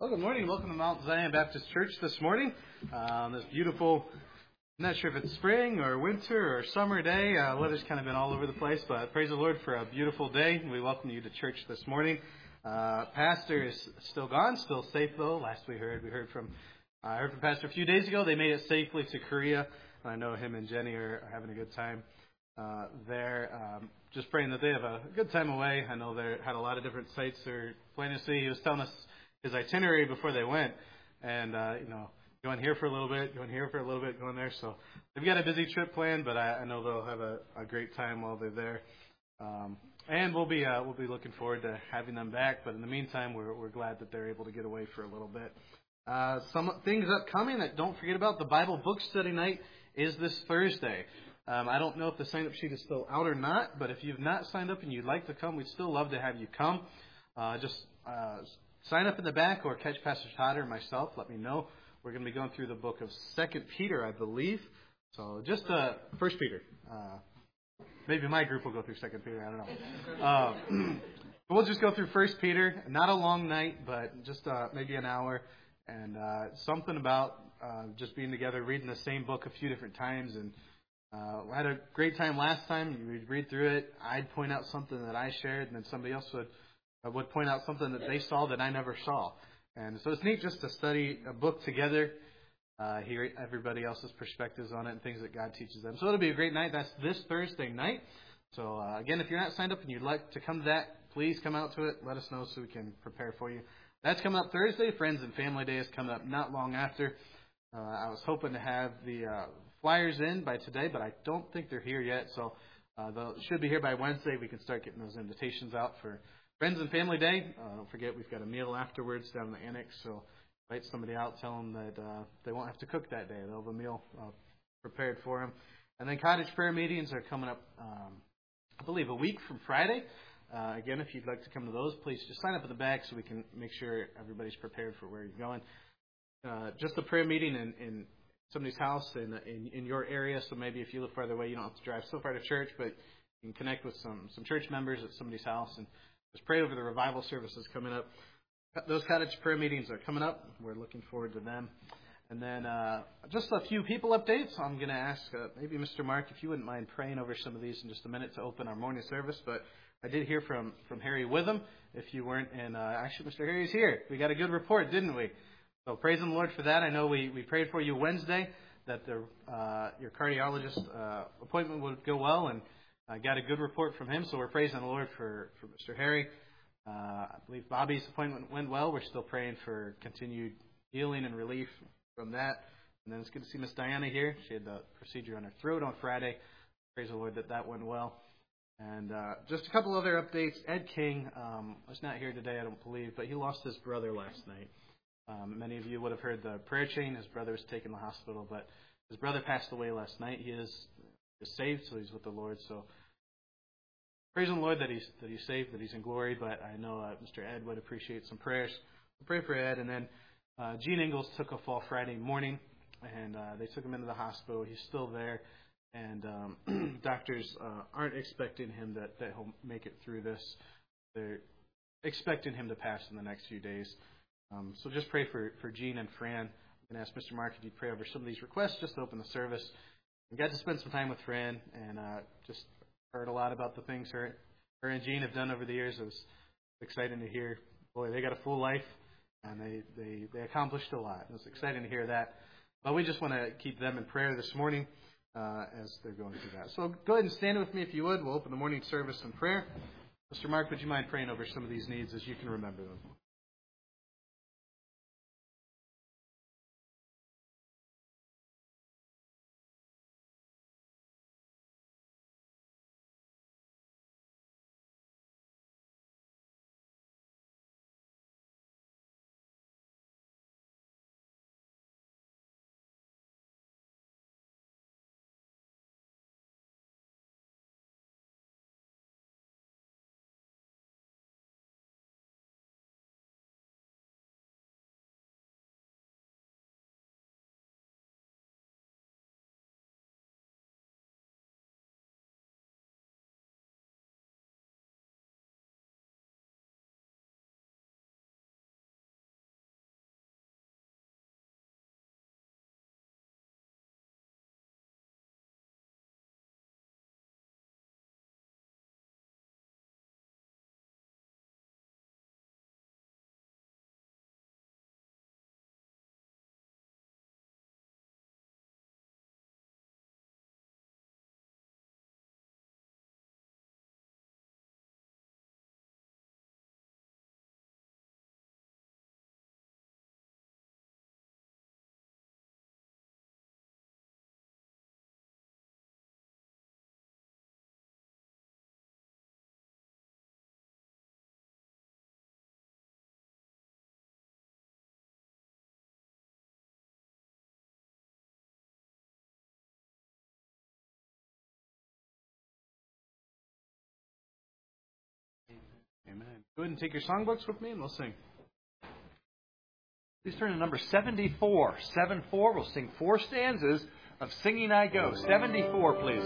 Well, good morning. Welcome to Mount Zion Baptist Church this morning. This beautiful, I'm not sure if it's spring or winter or summer day. Weather's kind of been all over the place, but praise the Lord for a beautiful day. We welcome you to church this morning. Pastor is still gone, still safe though. Last we heard from Pastor a few days ago. They made it safely to Korea. I know him and Jenny are having a good time there. Just praying that they have a good time away. I know they had a lot of different sites they're planning to see. He was telling us his itinerary before they went, and going here for a little bit, going here for a little bit, going there. So they've got a busy trip planned, but I know they'll have a great time while they're there. And we'll be looking forward to having them back. But in the meantime, we're glad that they're able to get away for a little bit. Some things upcoming that don't forget about: the Bible book study night is this Thursday. I don't know if the sign-up sheet is still out or not, but if you've not signed up and you'd like to come, we'd still love to have you come. Sign up in the back or catch Pastor Todd or myself. Let me know. We're going to be going through the book of 2 Peter, I believe. So just 1 Peter. Maybe my group will go through 2 Peter. I don't know. But we'll just go through 1 Peter. Not a long night, but just maybe an hour. And something about just being together, reading the same book a few different times. And we had a great time last time. We'd read through it. I'd point out something that I shared, and then somebody else would point out something that they saw that I never saw. And so it's neat just to study a book together, hear everybody else's perspectives on it and things that God teaches them. So it'll be a great night. That's this Thursday night. So again, if you're not signed up and you'd like to come to that, please come out to it. Let us know so we can prepare for you. That's coming up Thursday. Friends and Family Day is coming up not long after. I was hoping to have the flyers in by today, but I don't think they're here yet. So they should be here by Wednesday. We can start getting those invitations out for Friends and Family Day. Don't forget, we've got a meal afterwards down in the annex, so invite somebody out, tell them that they won't have to cook that day. They'll have a meal prepared for them. And then cottage prayer meetings are coming up, I believe, a week from Friday. Again, if you'd like to come to those, please just sign up at the back so we can make sure everybody's prepared for where you're going. Just a prayer meeting in somebody's house in your area, so maybe if you live farther away, you don't have to drive so far to church, but you can connect with some church members at somebody's house and just pray over the revival services coming up. Those cottage prayer meetings are coming up. We're looking forward to them. And then just a few people updates. I'm going to ask maybe Mr. Mark if you wouldn't mind praying over some of these in just a minute to open our morning service. But I did hear from Harry Witham. If you weren't, and actually Mr. Harry's here. We got a good report, didn't we? So praise the Lord for that. I know we prayed for you Wednesday that your cardiologist appointment would go well, and I got a good report from him, so we're praising the Lord for Mr. Harry. I believe Bobby's appointment went well. We're still praying for continued healing and relief from that. And then it's good to see Miss Diana here. She had the procedure on her throat on Friday. Praise the Lord that went well. And just a couple other updates. Ed King was not here today, I don't believe, but he lost his brother last night. Many of you would have heard the prayer chain. His brother was taken to the hospital, but his brother passed away last night. He is saved, so he's with the Lord. So praise the Lord that he's saved, that he's in glory. But I know Mr. Ed would appreciate some prayers. We'll pray for Ed. And then Gene Ingalls took a fall Friday morning, and they took him into the hospital. He's still there, and doctors aren't expecting him that he'll make it through this. They're expecting him to pass in the next few days. So just pray for Gene and Fran. I'm going to ask Mr. Mark if you'd pray over some of these requests just to open the service. We got to spend some time with Fran and just heard a lot about the things her and Gene have done over the years. It was exciting to hear. Boy, they got a full life, and they accomplished a lot. It was exciting to hear that. But we just want to keep them in prayer this morning as they're going through that. So go ahead and stand with me if you would. We'll open the morning service in prayer. Mr. Mark, would you mind praying over some of these needs as you can remember them? Amen. Go ahead and take your songbooks with me and we'll sing. Please turn to number 74. 74. We'll sing 4 stanzas of Singing I Go. 74, please.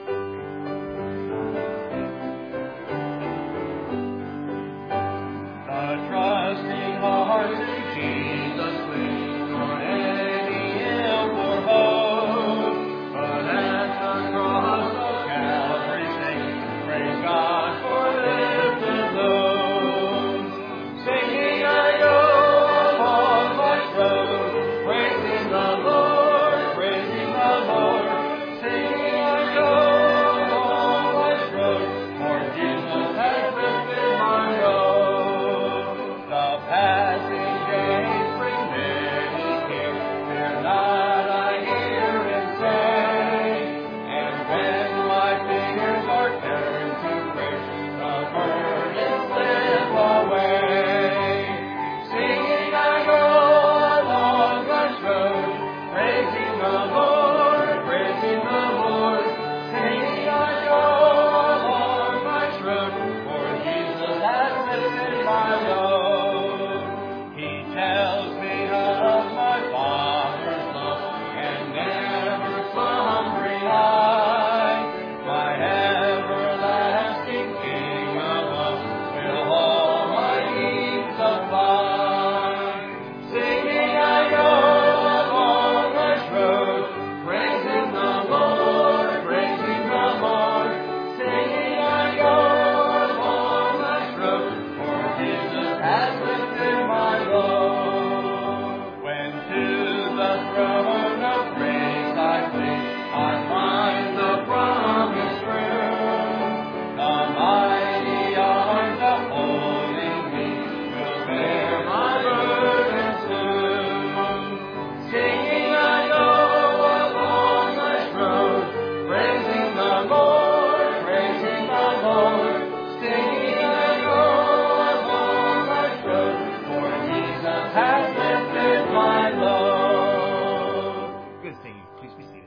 The trusting heart to Jesus leads on any hill or hope, but at the cross of Calvary's sake, praise God for lifted loads. Singing I go. Praising the Lord, praising the Lord, singing I go along life's road, for Jesus has lifted my load. The passing days bring many cares, fear not, I hear him say, and when my fears are turned to prayer, the burdens slip away. Singing I go along life's road, praising the Lord, praising the Lord, singing I go along life's road, for Jesus has lifted my load. He tells me of my Father's love and never slumbering eye, my everlasting King above will all my needs supply. Singing I go along life's road, praising the Lord, praising the Lord, singing I go along life's road, for Jesus has lifted my load. When to the throne of grace I flee, I find the promised room. The mighty arms upholding me will bear my burden soon. Singing I go along life's road, praising the Lord, praising the Lord, singing I go along life's road, for Jesus has lifted my load. Good singing. Please be seated.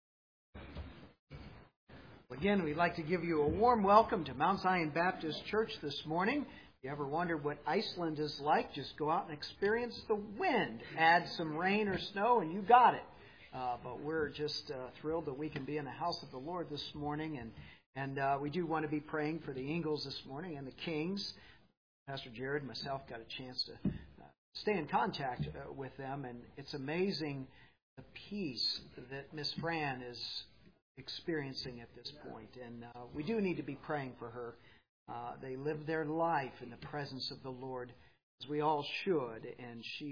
Again, we'd like to give you a warm welcome to Mount Zion Baptist Church this morning. If you ever wondered what Iceland is like, just go out and experience the wind. Add some rain or snow and you got it. But we're just thrilled that we can be in the house of the Lord this morning. And we do want to be praying for the Ingles this morning and the Kings. Pastor Jared and myself got a chance to stay in contact with them. And it's amazing the peace that Miss Fran is experiencing at this point. And we do need to be praying for her. They live their life in the presence of the Lord, as we all should. And she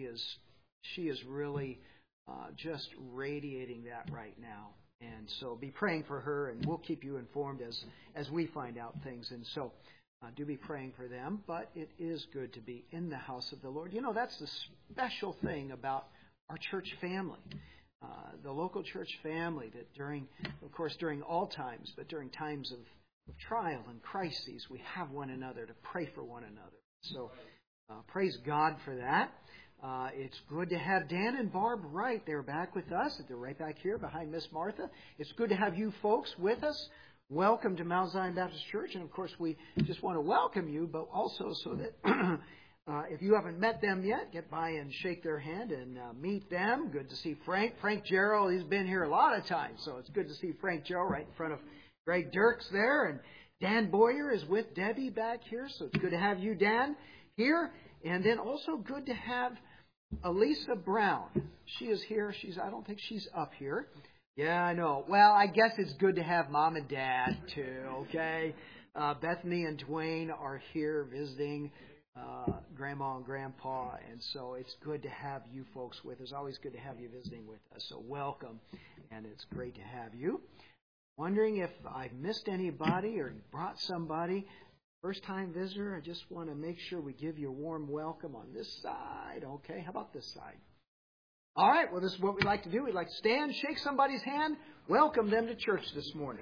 is really just radiating that right now. And so be praying for her, and we'll keep you informed as we find out things. And so do be praying for them. But it is good to be in the house of the Lord. You know, that's the special thing about our church family. The local church family, that during all times, but during times of trial and crises, we have one another to pray for one another. So praise God for that. It's good to have Dan and Barb Wright. They're back with us. They're right back here behind Miss Martha. It's good to have you folks with us. Welcome to Mount Zion Baptist Church. And of course, we just want to welcome you, but also so that if you haven't met them yet, get by and shake their hand and meet them. Good to see Frank. Frank Jarrell, he's been here a lot of times, so it's good to see Frank Jarrell right in front of Greg Dirks there. And Dan Boyer is with Debbie back here, so it's good to have you, Dan, here. And then also good to have Elisa Brown. She is here. I don't think she's up here. Yeah, I know. Well, I guess it's good to have Mom and Dad, too, okay? Bethany and Dwayne are here visiting Grandma and Grandpa, and so it's good to have you folks with us. Always good to have you visiting with us, so welcome, and it's great to have you. Wondering if I've missed anybody or brought somebody. First-time visitor, I just want to make sure we give you a warm welcome on this side. Okay, how about this side? All right, well, this is what we like to do. We like to stand, shake somebody's hand, welcome them to church this morning.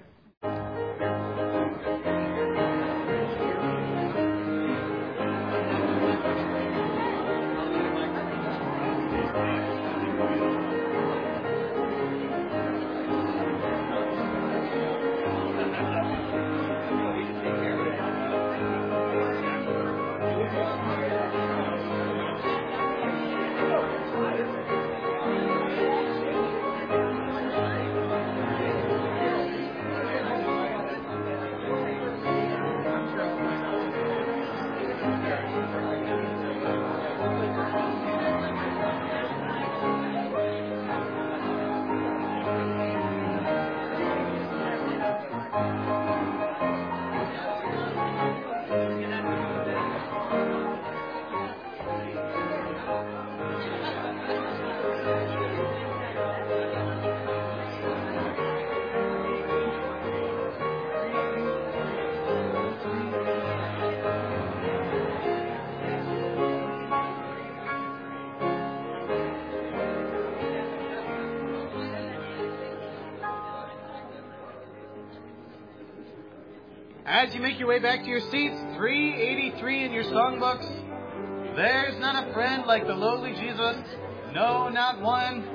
As you make your way back to your seats, 383 in your songbooks. There's not a friend like the lowly Jesus. No, not one.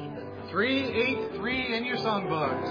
383 in your songbooks.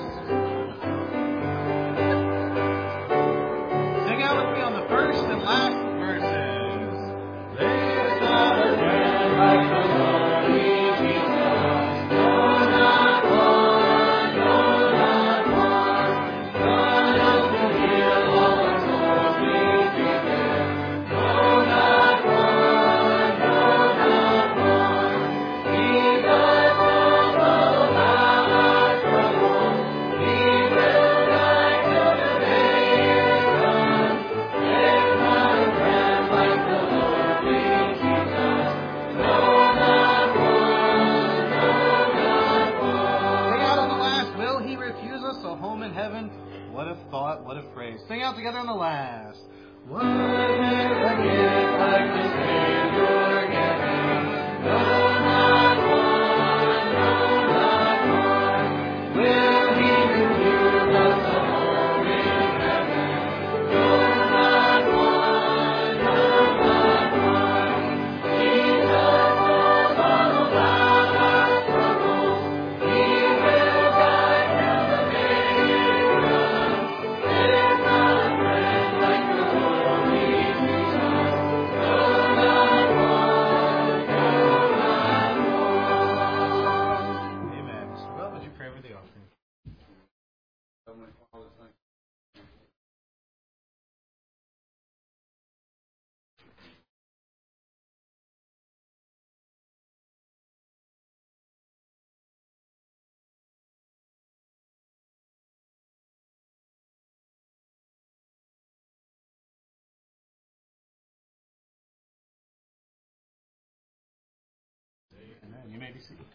Sing out with me on the first and last verses. There's not a friend like the lowly Jesus. No, not one. No, not one. None else to heal all our souls beneath His hand. No, not one. No, not one. He does all of our troubles. He will guide till the day is done. There's not a friend like the lowly Jesus. No, not one. No, not one. Sing out on the last. Will He refuse us a home in heaven? What a thought, what a phrase. Sing out together on the last. Was there a gift like the Savior giving? No, not one. No, not one. Will He refuse us a home in heaven? No, not one. No, not one. Jesus knows all about our struggles. He will guide till the day is done. There's not a friend like the lowly Jesus. No, not one. No, not one. Amen. Mr. Bell, would you pray over the offering? Heavenly Father, thank you. Amen. You may be seated.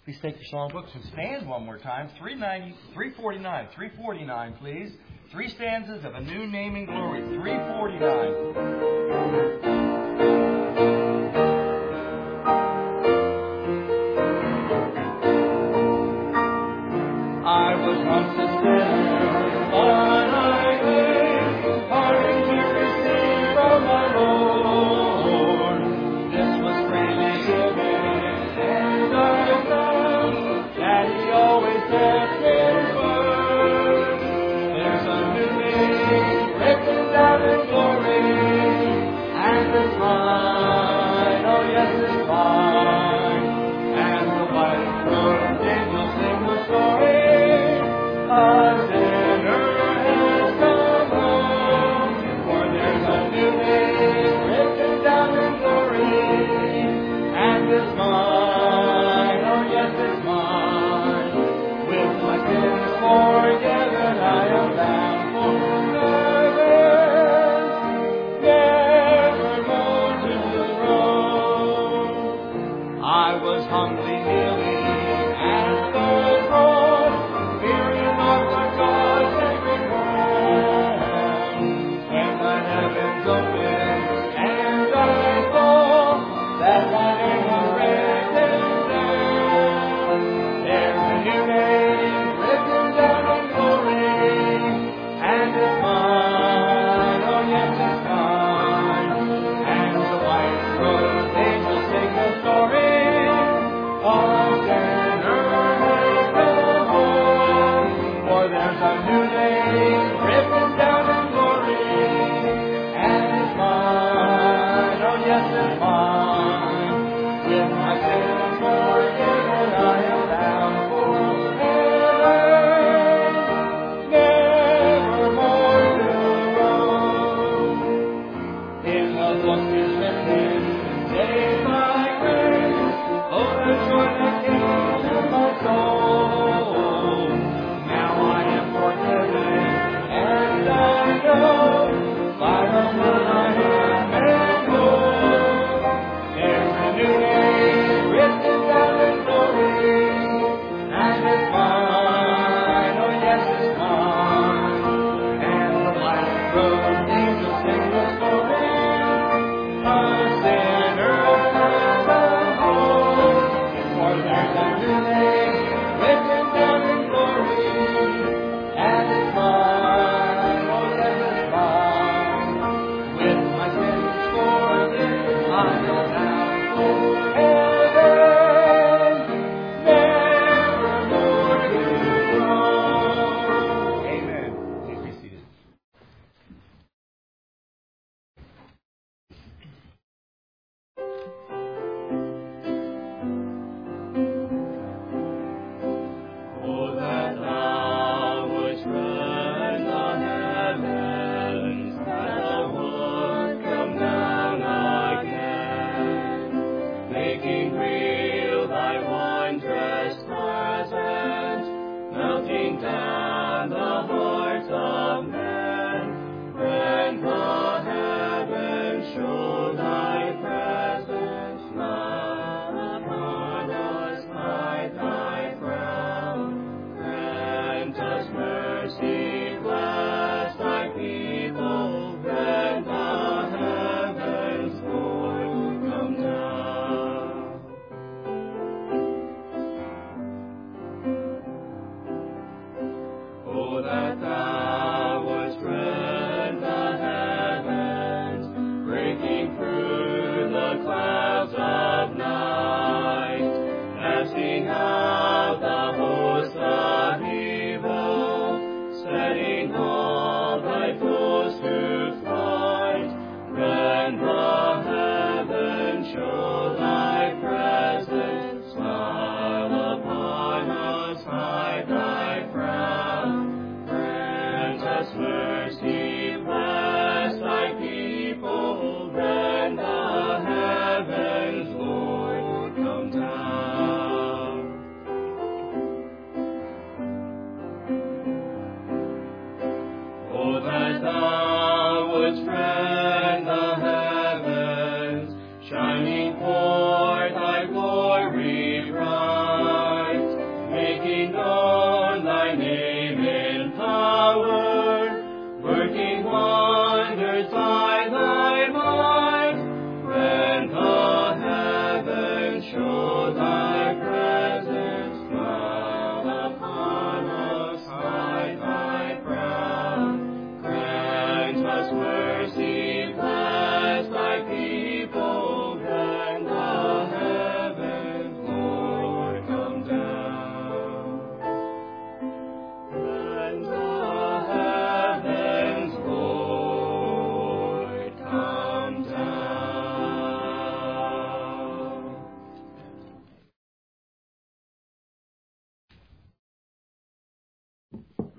Please take your songbooks and stand one more time. 349, please. 3 stanzas of A New Name in Glory. 349. I was once a sinner, but I came, pardon to receive from my Lord. This was freely given, and I found that He always kept His word. There's a new name written down in glory.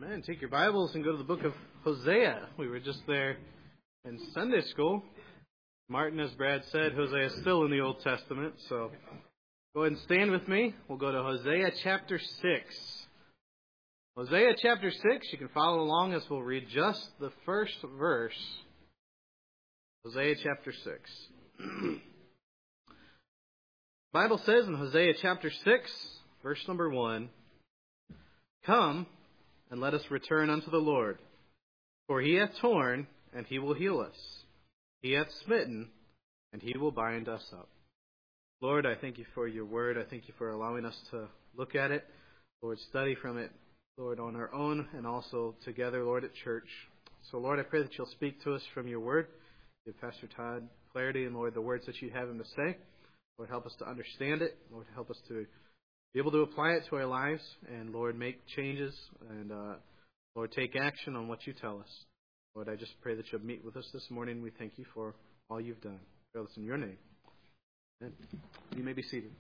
And take your Bibles and go to the book of Hosea. We were just there in Sunday school. Martin, as Brad said, Hosea is still in the Old Testament. So go ahead and stand with me. We'll go to Hosea chapter 6. Hosea chapter 6, you can follow along as we'll read just the first verse. Hosea chapter 6. The Bible says in Hosea chapter 6, verse number 1, "Come, and let us return unto the Lord. For he hath torn, and he will heal us. He hath smitten, and he will bind us up." Lord, I thank you for your word. I thank you for allowing us to look at it. Lord, study from it, Lord, on our own and also together, Lord, at church. So, Lord, I pray that you'll speak to us from your word. Give Pastor Todd clarity and, Lord, the words that you have him to say. Lord, help us to understand it. Lord, help us to be able to apply it to our lives, and Lord, make changes, and Lord, take action on what you tell us. Lord, I just pray that you'll meet with us this morning. We thank you for all you've done. Pray this in your name. Amen. You may be seated.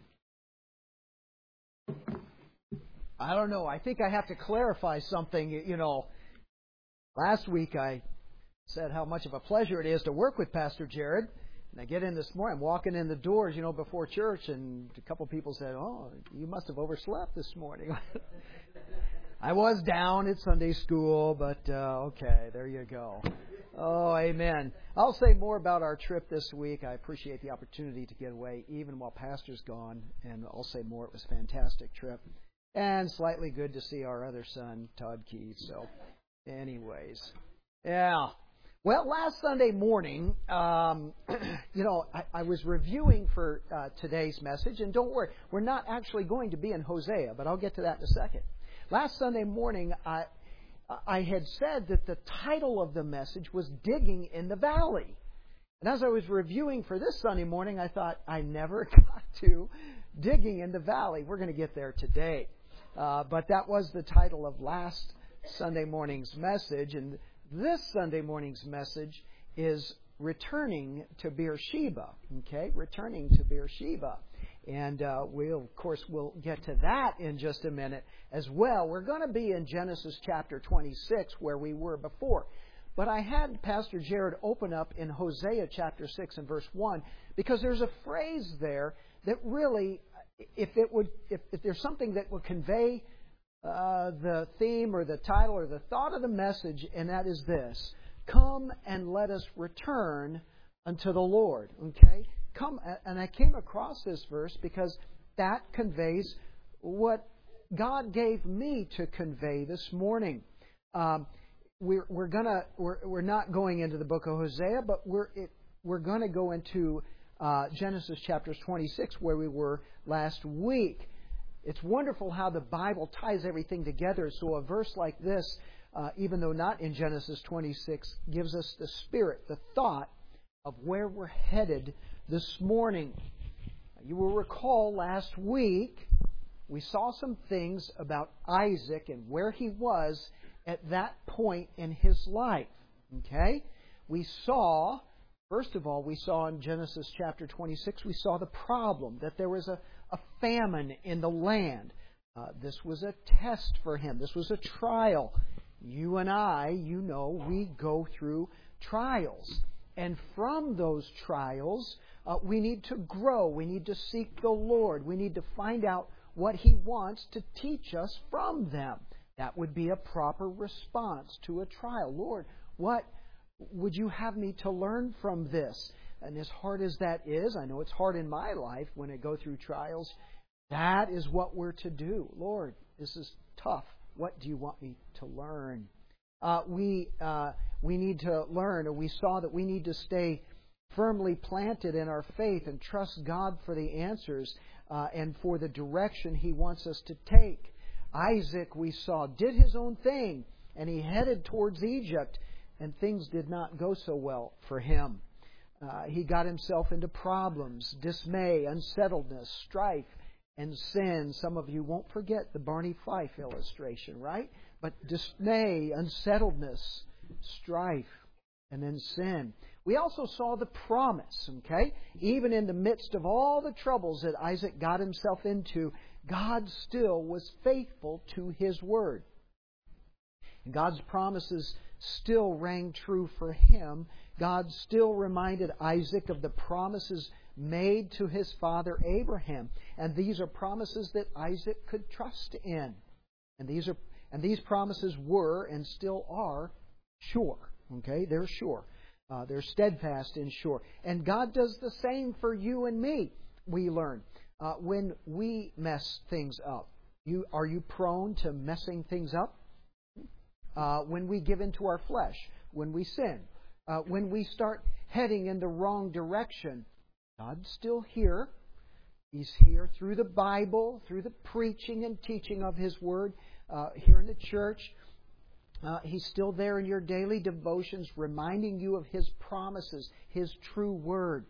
I don't know. I think I have to clarify something. Last week I said how much of a pleasure it is to work with Pastor Jared. And I get in this morning, I'm walking in the doors, before church, and a couple people said, "Oh, you must have overslept this morning." I was down at Sunday school, but okay, there you go. Oh, amen. I'll say more about our trip this week. I appreciate the opportunity to get away even while Pastor's gone, and I'll say more. It was a fantastic trip, and slightly good to see our other son, Todd Keith. So, anyways, yeah. Well, last Sunday morning, I was reviewing for today's message, and don't worry, we're not actually going to be in Hosea, but I'll get to that in a second. Last Sunday morning, I had said that the title of the message was Digging in the Valley. And as I was reviewing for this Sunday morning, I thought, I never got to Digging in the Valley. We're going to get there today. But that was the title of last Sunday morning's message, and this Sunday morning's message is Returning to Beersheba. Okay, Returning to Beersheba. And we'll get to that in just a minute as well. We're going to be in Genesis chapter 26 where we were before. But I had Pastor Jared open up in Hosea chapter 6 and verse 1 because there's a phrase there that really, if there's something that would convey the theme or the title or the thought of the message, and that is this: "Come and let us return unto the Lord." Okay? Come, and I came across this verse because that conveys what God gave me to convey this morning. We're not going into the book of Hosea, but we're going to go into Genesis chapters 26 where we were last week. It's wonderful how the Bible ties everything together. So a verse like this, even though not in Genesis 26, gives us the spirit, the thought of where we're headed this morning. You will recall last week we saw some things about Isaac and where he was at that point in his life. Okay? First of all, we saw in Genesis chapter 26, we saw the problem that there was a famine in the land. This was a test for him. This was a trial. You and I, we go through trials. And from those trials, we need to grow. We need to seek the Lord. We need to find out what He wants to teach us from them. That would be a proper response to a trial. Lord, what would you have me to learn from this? And as hard as that is, I know it's hard in my life when I go through trials, that is what we're to do. Lord, this is tough. What do you want me to learn? We need to learn, or we saw that we need to stay firmly planted in our faith and trust God for the answers and for the direction He wants us to take. Isaac, we saw, did his own thing, and he headed towards Egypt, and things did not go so well for him. He got himself into problems, dismay, unsettledness, strife, and sin. Some of you won't forget the Barney Fife illustration, right? But dismay, unsettledness, strife, and then sin. We also saw the promise, okay? Even in the midst of all the troubles that Isaac got himself into, God still was faithful to His word. And God's promises still rang true for him. God still reminded Isaac of the promises made to his father Abraham. And these are promises that Isaac could trust in. And these promises were and still are sure. Okay? They're sure. They're steadfast and sure. And God does the same for you and me, we learn. When we mess things up, are you prone to messing things up? When we give into our flesh, when we sin, when we start heading in the wrong direction, God's still here. He's here through the Bible, through the preaching and teaching of His Word, here in the church. He's still there in your daily devotions, reminding you of His promises, His true Word,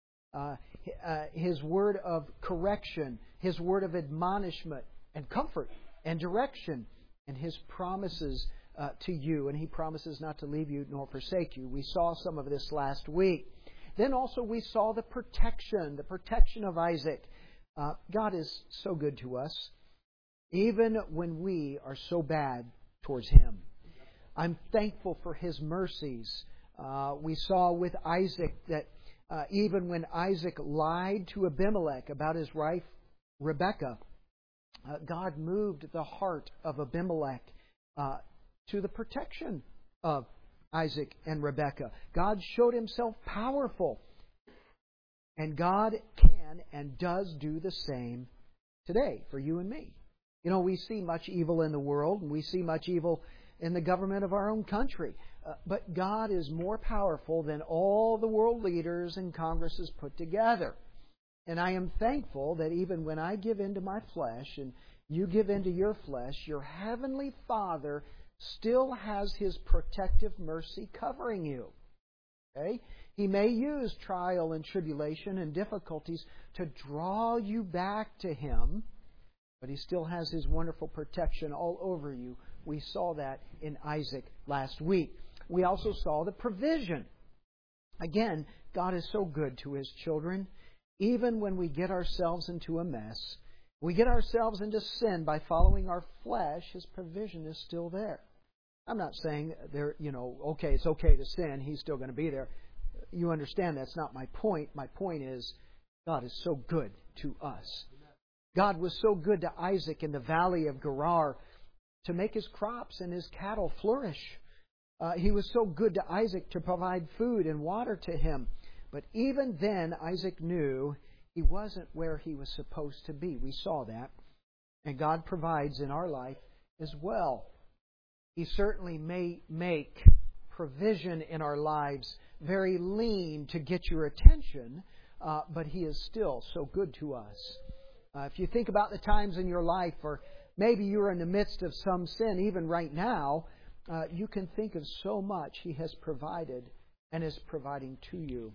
His Word of correction, His Word of admonishment and comfort and direction, and His promises to you. And He promises not to leave you nor forsake you. We saw some of this last week. Then also we saw the protection of Isaac. God is so good to us, even when we are so bad towards Him. I'm thankful for His mercies. We saw with Isaac that even when Isaac lied to Abimelech about his wife Rebekah, God moved the heart of Abimelech to the protection of Isaac and Rebekah. God showed Himself powerful. And God can and does do the same today for you and me. You know, we see much evil in the world, and we see much evil in the government of our own country. But God is more powerful than all the world leaders and Congresses put together. And I am thankful that even when I give into my flesh and you give into your flesh, your Heavenly Father still has His protective mercy covering you. Okay? He may use trial and tribulation and difficulties to draw you back to Him, but He still has His wonderful protection all over you. We saw that in Isaac last week. We also saw the provision. Again, God is so good to His children. Even when we get ourselves into a mess, we get ourselves into sin by following our flesh, His provision is still there. I'm not saying it's okay to sin. He's still going to be there. You understand that's not my point. My point is God is so good to us. God was so good to Isaac in the valley of Gerar to make his crops and his cattle flourish. He was so good to Isaac to provide food and water to him. But even then, Isaac knew he wasn't where he was supposed to be. We saw that. And God provides in our life as well. He certainly may make provision in our lives very lean to get your attention, but He is still so good to us. If you think about the times in your life, or maybe you're in the midst of some sin, even right now, you can think of so much He has provided and is providing to you.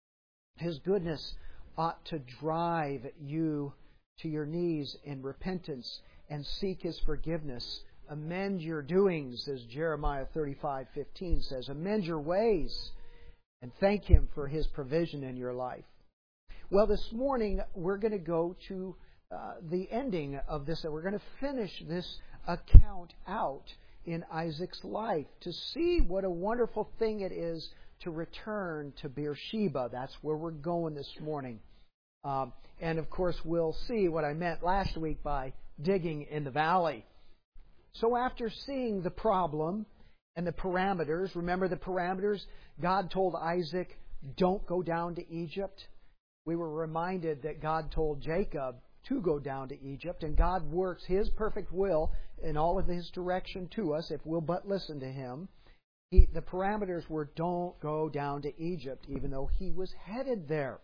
His goodness ought to drive you to your knees in repentance and seek His forgiveness. Amend your doings, as Jeremiah 35:15 says. Amend your ways and thank Him for His provision in your life. Well, this morning we're going to go to the ending of this. We're going to finish this account out in Isaac's life to see what a wonderful thing it is to return to Beersheba. That's where we're going this morning. And of course, we'll see what I meant last week by digging in the valley. So after seeing the problem and the parameters, remember the parameters? God told Isaac, don't go down to Egypt. We were reminded that God told Jacob to go down to Egypt, and God works His perfect will in all of His direction to us if we'll but listen to Him. The parameters were don't go down to Egypt, even though he was headed there.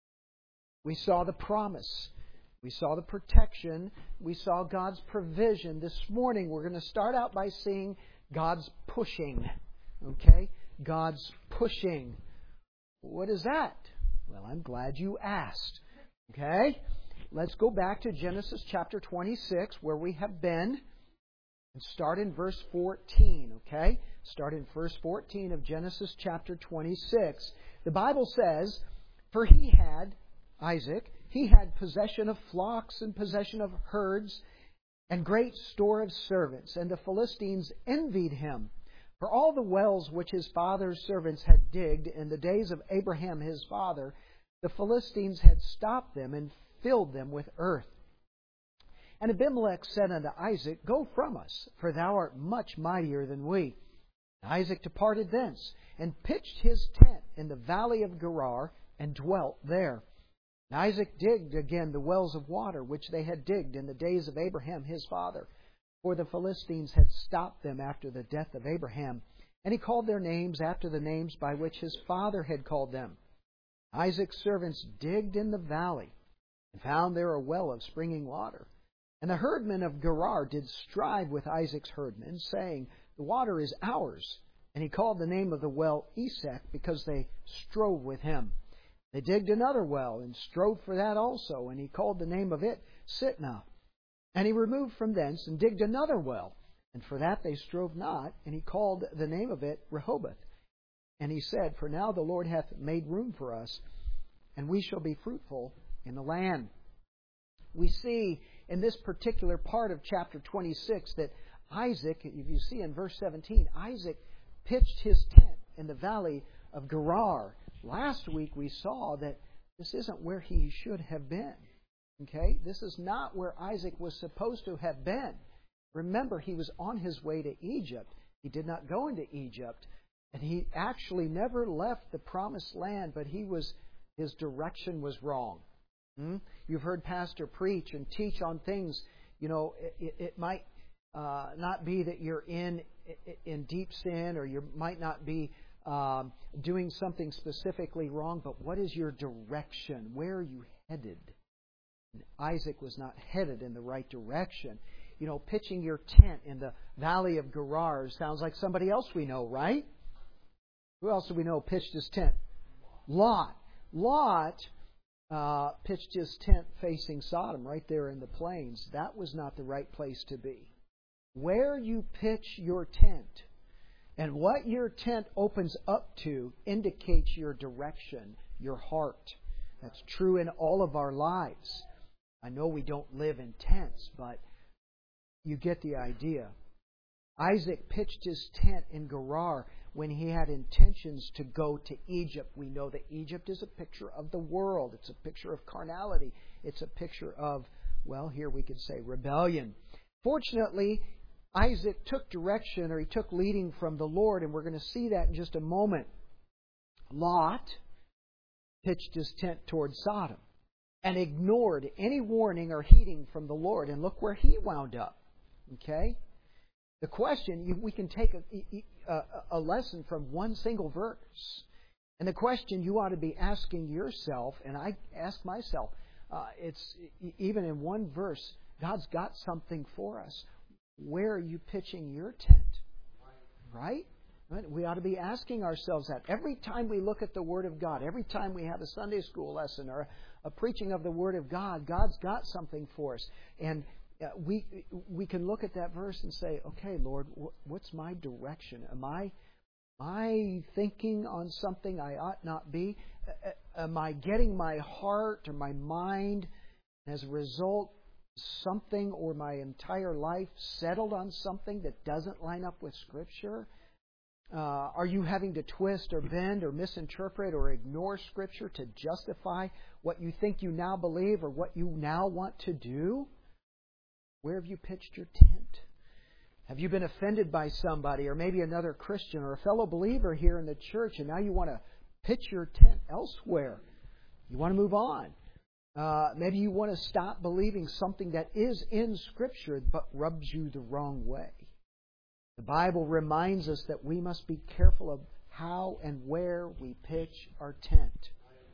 We saw the promise. We saw the protection. We saw God's provision. This morning we're going to start out by seeing God's pushing. Okay? God's pushing. What is that? Well, I'm glad you asked. Okay? Let's go back to Genesis chapter 26, where we have been, and start in verse 14. Okay? Start in verse 14 of Genesis chapter 26. The Bible says, for he had, Isaac, he had possession of flocks and possession of herds, and great store of servants, and the Philistines envied him. For all the wells which his father's servants had digged in the days of Abraham his father, the Philistines had stopped them and filled them with earth. And Abimelech said unto Isaac, Go from us, for thou art much mightier than we. And Isaac departed thence, and pitched his tent in the valley of Gerar, and dwelt there. And Isaac digged again the wells of water, which they had digged in the days of Abraham his father. For the Philistines had stopped them after the death of Abraham. And he called their names after the names by which his father had called them. Isaac's servants digged in the valley, and found there a well of springing water. And the herdmen of Gerar did strive with Isaac's herdmen, saying, The water is ours. And he called the name of the well Esek, because they strove with him. They digged another well, and strove for that also, and he called the name of it Sitnah. And he removed from thence, and digged another well, and for that they strove not, and he called the name of it Rehoboth. And he said, For now the Lord hath made room for us, and we shall be fruitful in the land. We see in this particular part of chapter 26 that Isaac, if you see in verse 17, Isaac pitched his tent in the valley of Gerar. Last week we saw that this isn't where he should have been. Okay? This is not where Isaac was supposed to have been. Remember, he was on his way to Egypt. He did not go into Egypt. And he actually never left the promised land, but his direction was wrong. You've heard Pastor preach and teach on things. You know, it might not be that you're in deep sin, or you might not be doing something specifically wrong, but what is your direction? Where are you headed? And Isaac was not headed in the right direction. You know, pitching your tent in the valley of Gerar sounds like somebody else we know, right? Who else do we know pitched his tent? Lot. Lot pitched his tent facing Sodom, right there in the plains. That was not the right place to be. Where you pitch your tent and what your tent opens up to indicates your direction, your heart. That's true in all of our lives. I know we don't live in tents, but you get the idea. Isaac pitched his tent in Gerar when he had intentions to go to Egypt. We know that Egypt is a picture of the world. It's a picture of carnality. It's a picture of, well, here we could say rebellion. Fortunately, Isaac took direction, or he took leading from the Lord, and we're going to see that in just a moment. Lot pitched his tent toward Sodom and ignored any warning or heeding from the Lord, and look where he wound up. Okay? The question, we can take a lesson from one single verse. And the question you ought to be asking yourself, and I ask myself, it's even in one verse, God's got something for us. Where are you pitching your tent? Right? We ought to be asking ourselves that. Every time we look at the Word of God, every time we have a Sunday school lesson or a preaching of the Word of God, God's got something for us. And we can look at that verse and say, okay, Lord, what's my direction? Am I thinking on something I ought not be? Am I getting my heart or my mind, as a result, something or my entire life settled on something that doesn't line up with Scripture? Are you having to twist or bend or misinterpret or ignore Scripture to justify what you think you now believe or what you now want to do? Where have you pitched your tent? Have you been offended by somebody, or maybe another Christian or a fellow believer here in the church, and now you want to pitch your tent elsewhere? You want to move on. Maybe you want to stop believing something that is in Scripture but rubs you the wrong way. The Bible reminds us that we must be careful of how and where we pitch our tent.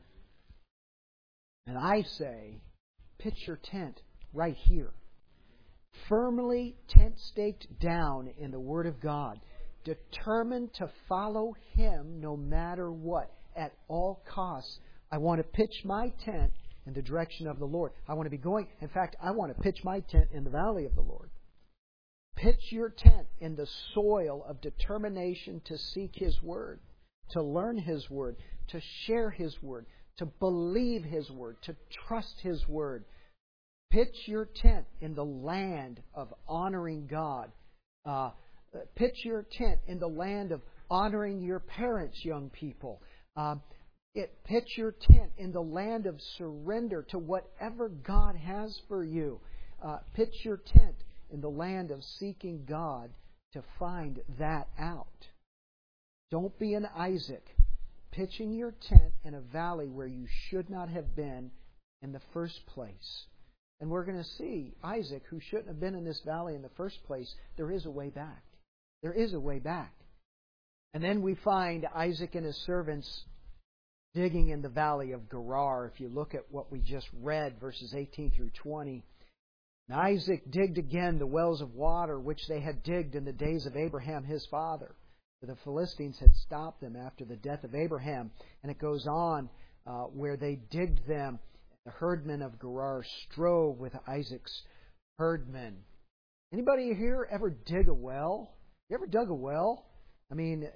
And I say, pitch your tent right here. Firmly tent staked down in the Word of God. Determined to follow Him no matter what. At all costs. I want to pitch my tent in the direction of the Lord. I want to be going. In fact, I want to pitch my tent in the valley of the Lord. Pitch your tent in the soil of determination to seek His Word, to learn His Word, to share His Word, to believe His Word, to trust His Word. Pitch your tent in the land of honoring God. Pitch your tent in the land of honoring your parents, young people. Pitch your tent in the land of surrender to whatever God has for you. Pitch your tent in the land of seeking God to find that out. Don't be an Isaac, pitching your tent in a valley where you should not have been in the first place. And we're going to see Isaac, who shouldn't have been in this valley in the first place, there is a way back. There is a way back. And then we find Isaac and his servants digging in the valley of Gerar. If you look at what we just read, verses 18 through 20. And Isaac digged again the wells of water which they had digged in the days of Abraham his father. For the Philistines had stopped them after the death of Abraham. And it goes on where they digged them. The herdmen of Gerar strove with Isaac's herdmen. Anybody here ever dig a well? You ever dug a well? I mean,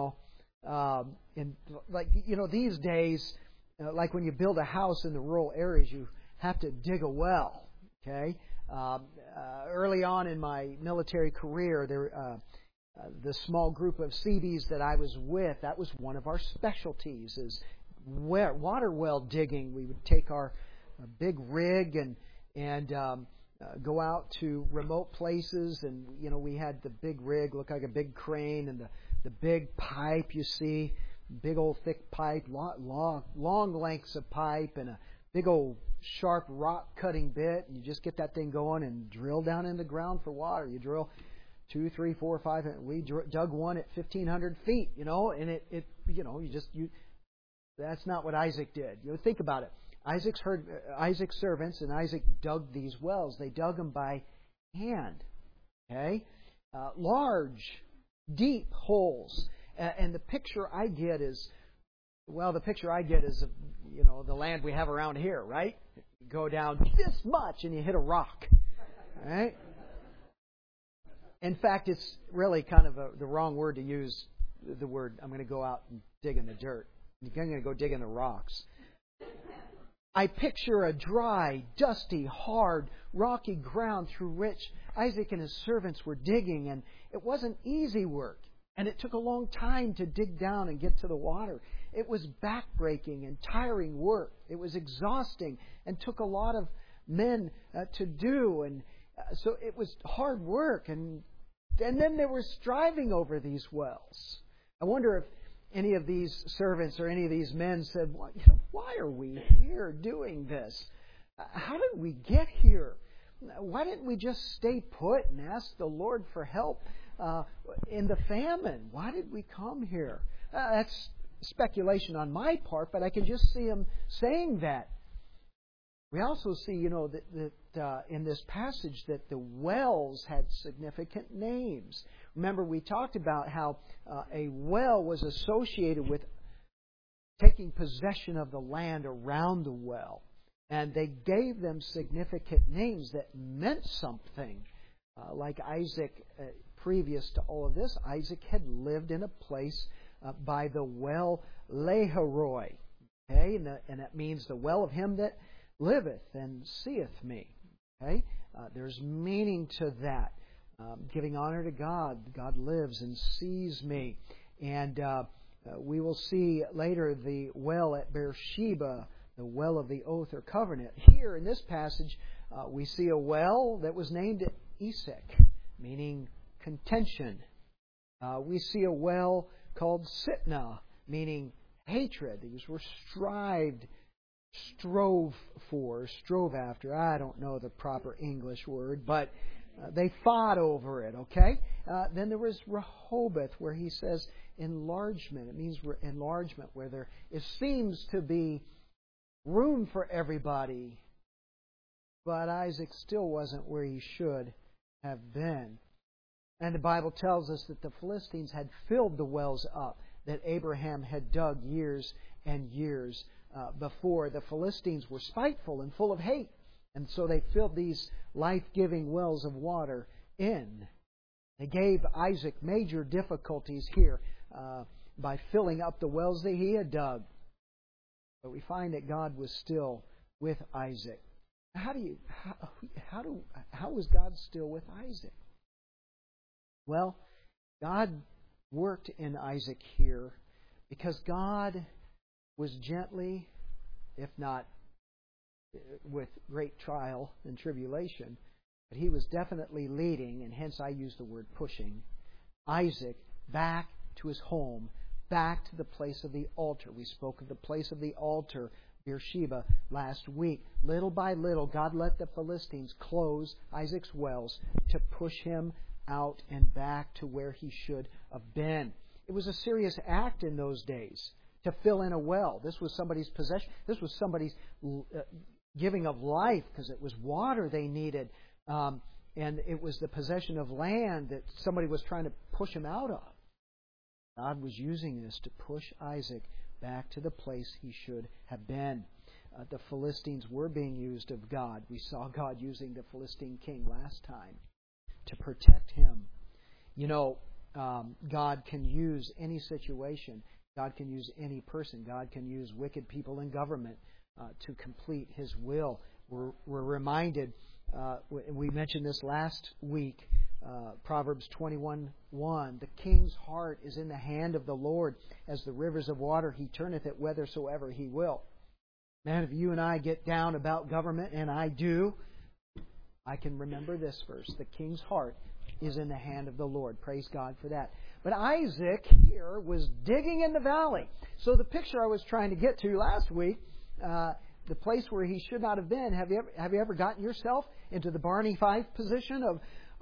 these days, like when you build a house in the rural areas, you have to dig a well. Okay. Early on in my military career, the small group of Seabees that I was with, that was one of our specialties, is water well digging. We would take our big rig and go out to remote places, and we had the big rig, look like a big crane, and the big pipe, you see, big old thick pipe, long lengths of pipe, and a big old sharp rock cutting bit, and you just get that thing going and drill down in the ground for water. You drill 2, 3, 4, 5. We dug one at 1,500 feet, and that's not what Isaac did. Think about it. Isaac's servants and Isaac dug these wells. They dug them by hand. Okay, large, deep holes. And the picture I get is, of the land we have around here, right? You go down this much and you hit a rock, right? In fact, it's really kind of the wrong word to use. The word, I'm going to go out and dig in the dirt. I'm going to go dig in the rocks. I picture a dry, dusty, hard, rocky ground through which Isaac and his servants were digging, and it wasn't easy work, and it took a long time to dig down and get to the water. It was backbreaking and tiring work. It was exhausting and took a lot of men to do, and so it was hard work, and then they were striving over these wells. I wonder if any of these servants or any of these men said, why are we here doing this? How did we get here? Why didn't we just stay put and ask the Lord for help in the famine? Why did we come here? That's speculation on my part, but I can just see them saying that. We also see, that in this passage that the wells had significant names. Remember, we talked about how a well was associated with taking possession of the land around the well. And they gave them significant names that meant something. Like Isaac, previous to all of this, Isaac had lived in a place by the well Lahairoi. Okay, and that means the well of him that liveth and seeth me. Okay, there's meaning to that. Giving honor to God. God lives and sees me. And we will see later the well at Beersheba, the well of the oath or covenant. Here in this passage, we see a well that was named Esek, meaning contention. We see a well called Sitnah, meaning hatred. These were strove after. I don't know the proper English word, but they fought over it, okay? Then there was Rehoboth, where he says enlargement. It means enlargement, where it seems to be room for everybody, but Isaac still wasn't where he should have been. And the Bible tells us that the Philistines had filled the wells up that Abraham had dug years and years before. The Philistines were spiteful and full of hate, and so they filled these life-giving wells of water in. They gave Isaac major difficulties here by filling up the wells that he had dug. But we find that God was still with Isaac. how was God still with Isaac? Well, God worked in Isaac here because God was gently, if not with great trial and tribulation, but He was definitely leading, and hence I use the word pushing, Isaac back to his home, back to the place of the altar. We spoke of the place of the altar, Beersheba, last week. Little by little, God let the Philistines close Isaac's wells to push him out and back to where he should have been. It was a serious act in those days to fill in a well. This was somebody's possession. This was somebody's giving of life because it was water they needed. And it was the possession of land that somebody was trying to push him out of. God was using this to push Isaac back to the place he should have been. The Philistines were being used of God. We saw God using the Philistine king last time to protect him. You know, God can use any situation. God can use any person. God can use wicked people in government to complete His will. We're reminded, we mentioned this last week, Proverbs 21:1, the king's heart is in the hand of the Lord. As the rivers of water, He turneth it whithersoever He will. Man, if you and I get down about government, and I do, I can remember this verse. The king's heart is in the hand of the Lord. Praise God for that. But Isaac here was digging in the valley. So the picture I was trying to get to last week, the place where he should not have been, have you ever gotten yourself into the Barney Fife position of,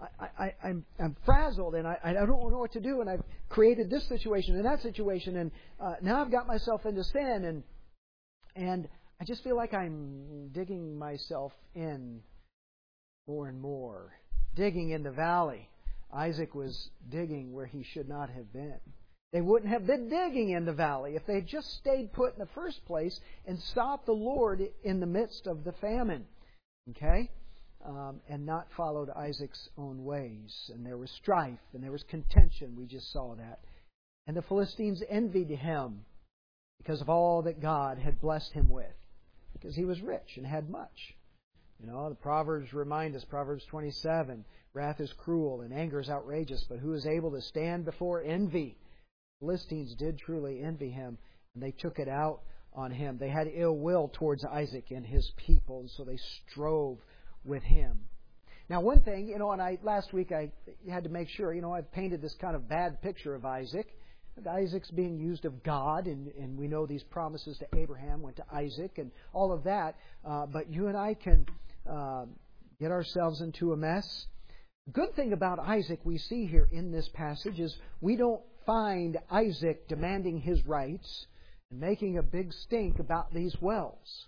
I'm frazzled and I don't know what to do, and I've created this situation and that situation, and now I've got myself into sin, and I just feel like I'm digging myself in more and more. Digging in the valley. Isaac was digging where he should not have been. They wouldn't have been digging in the valley if they had just stayed put in the first place and sought the Lord in the midst of the famine. Okay? And not followed Isaac's own ways. And there was strife and there was contention. We just saw that. And the Philistines envied him because of all that God had blessed him with. Because he was rich and had much. You know, the Proverbs remind us, Proverbs 27, wrath is cruel and anger is outrageous, but who is able to stand before envy? The Philistines did truly envy him, and they took it out on him. They had ill will towards Isaac and his people, and so they strove with him. Now, one thing, you know, and last week I had to make sure, you know, I've painted this kind of bad picture of Isaac. Isaac's being used of God, and we know these promises to Abraham went to Isaac and all of that. But you and I can get ourselves into a mess. Good thing about Isaac we see here in this passage is we don't find Isaac demanding his rights and making a big stink about these wells.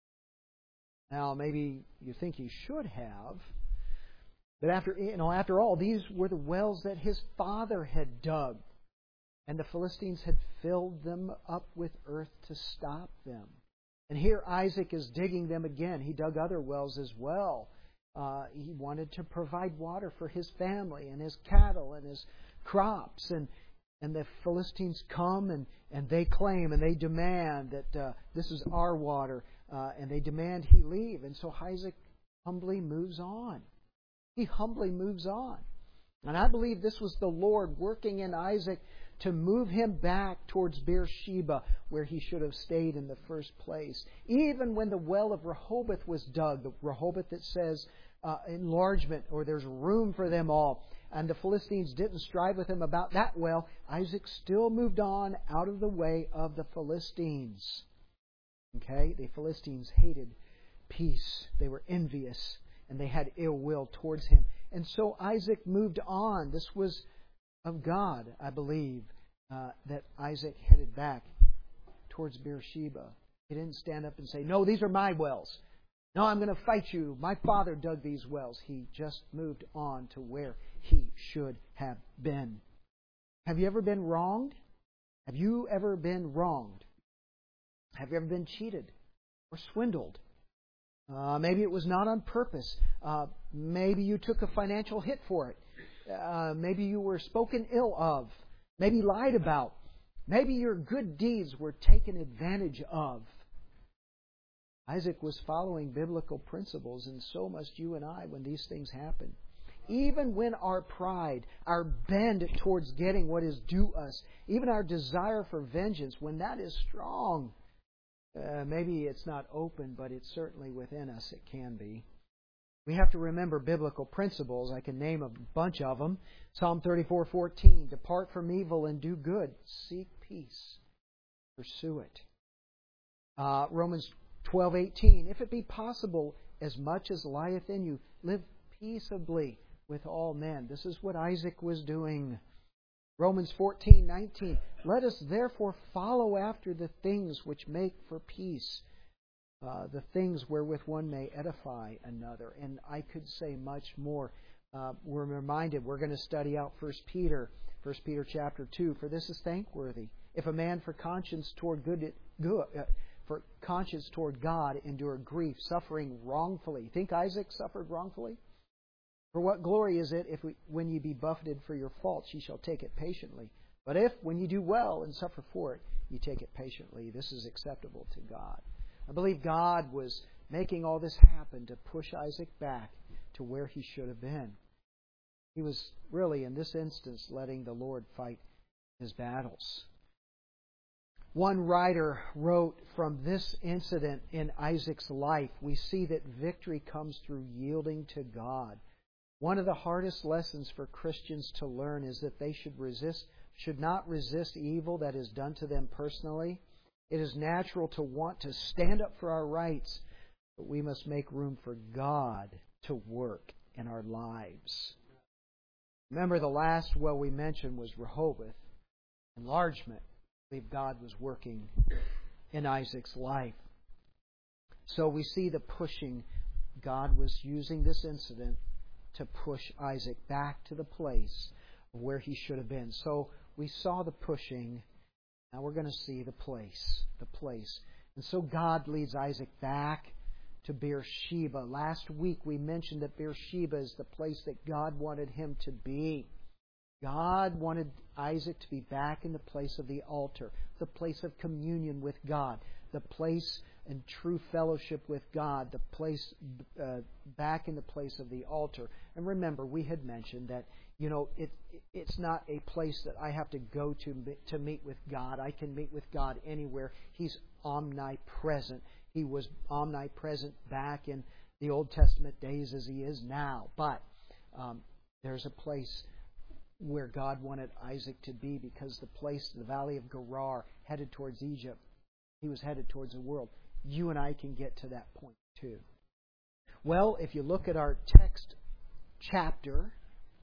Now, maybe you think he should have, but after all, these were the wells that his father had dug. And the Philistines had filled them up with earth to stop them. And here Isaac is digging them again. He dug other wells as well. He wanted to provide water for his family and his cattle and his crops. And the Philistines come and they claim and they demand that this is our water. And they demand he leave. And so Isaac humbly moves on. He humbly moves on. And I believe this was the Lord working in Isaac to move him back towards Beersheba, where he should have stayed in the first place. Even when the well of Rehoboth was dug, the Rehoboth that says enlargement, or there's room for them all, and the Philistines didn't strive with him about that well, Isaac still moved on out of the way of the Philistines. Okay? The Philistines hated peace. They were envious, and they had ill will towards him. And so Isaac moved on. This was of God, I believe, that Isaac headed back towards Beersheba. He didn't stand up and say, no, these are my wells. No, I'm going to fight you. My father dug these wells. He just moved on to where he should have been. Have you ever been wronged? Have you ever been wronged? Have you ever been cheated or swindled? Maybe it was not on purpose. Maybe you took a financial hit for it. Maybe you were spoken ill of. Maybe lied about. Maybe your good deeds were taken advantage of. Isaac was following biblical principles, and so must you and I when these things happen. Even when our pride, our bend towards getting what is due us, even our desire for vengeance, when that is strong, maybe it's not open, but it's certainly within us. It can be. We have to remember biblical principles. I can name a bunch of them. Psalm 34:14, depart from evil and do good. Seek peace. Pursue it. Romans 12:18, if it be possible, as much as lieth in you, live peaceably with all men. This is what Isaac was doing. Romans 14:19, let us therefore follow after the things which make for peace, the things wherewith one may edify another. And I could say much more. We're reminded, we're going to study out 1 Peter chapter 2. For this is thankworthy, if a man for conscience toward God endure grief, suffering wrongfully. Think Isaac suffered wrongfully? For what glory is it if when ye be buffeted for your faults, ye shall take it patiently? But if, when ye do well and suffer for it, ye take it patiently, this is acceptable to God. I believe God was making all this happen to push Isaac back to where he should have been. He was really, in this instance, letting the Lord fight his battles. One writer wrote, from this incident in Isaac's life, we see that victory comes through yielding to God. One of the hardest lessons for Christians to learn is that they should not resist evil that is done to them personally. It is natural to want to stand up for our rights, but we must make room for God to work in our lives. Remember, the last well we mentioned was Rehoboth, enlargement. I believe God was working in Isaac's life. So we see the pushing. God was using this incident to push Isaac back to the place where he should have been. So we saw the pushing. Now we're going to see the place. And so God leads Isaac back to Beersheba. Last week we mentioned that Beersheba is the place that God wanted him to be. God wanted Isaac to be back in the place of the altar, the place of communion with God, the place in true fellowship with God, the place back in the place of the altar. And remember, we had mentioned that it's not a place that I have to go to meet with God. I can meet with God anywhere. He's omnipresent. He was omnipresent back in the Old Testament days as He is now. But there's a place where God wanted Isaac to be, because the place, the valley of Gerar, headed towards Egypt. He was headed towards the world. You and I can get to that point too. Well, if you look at our text chapter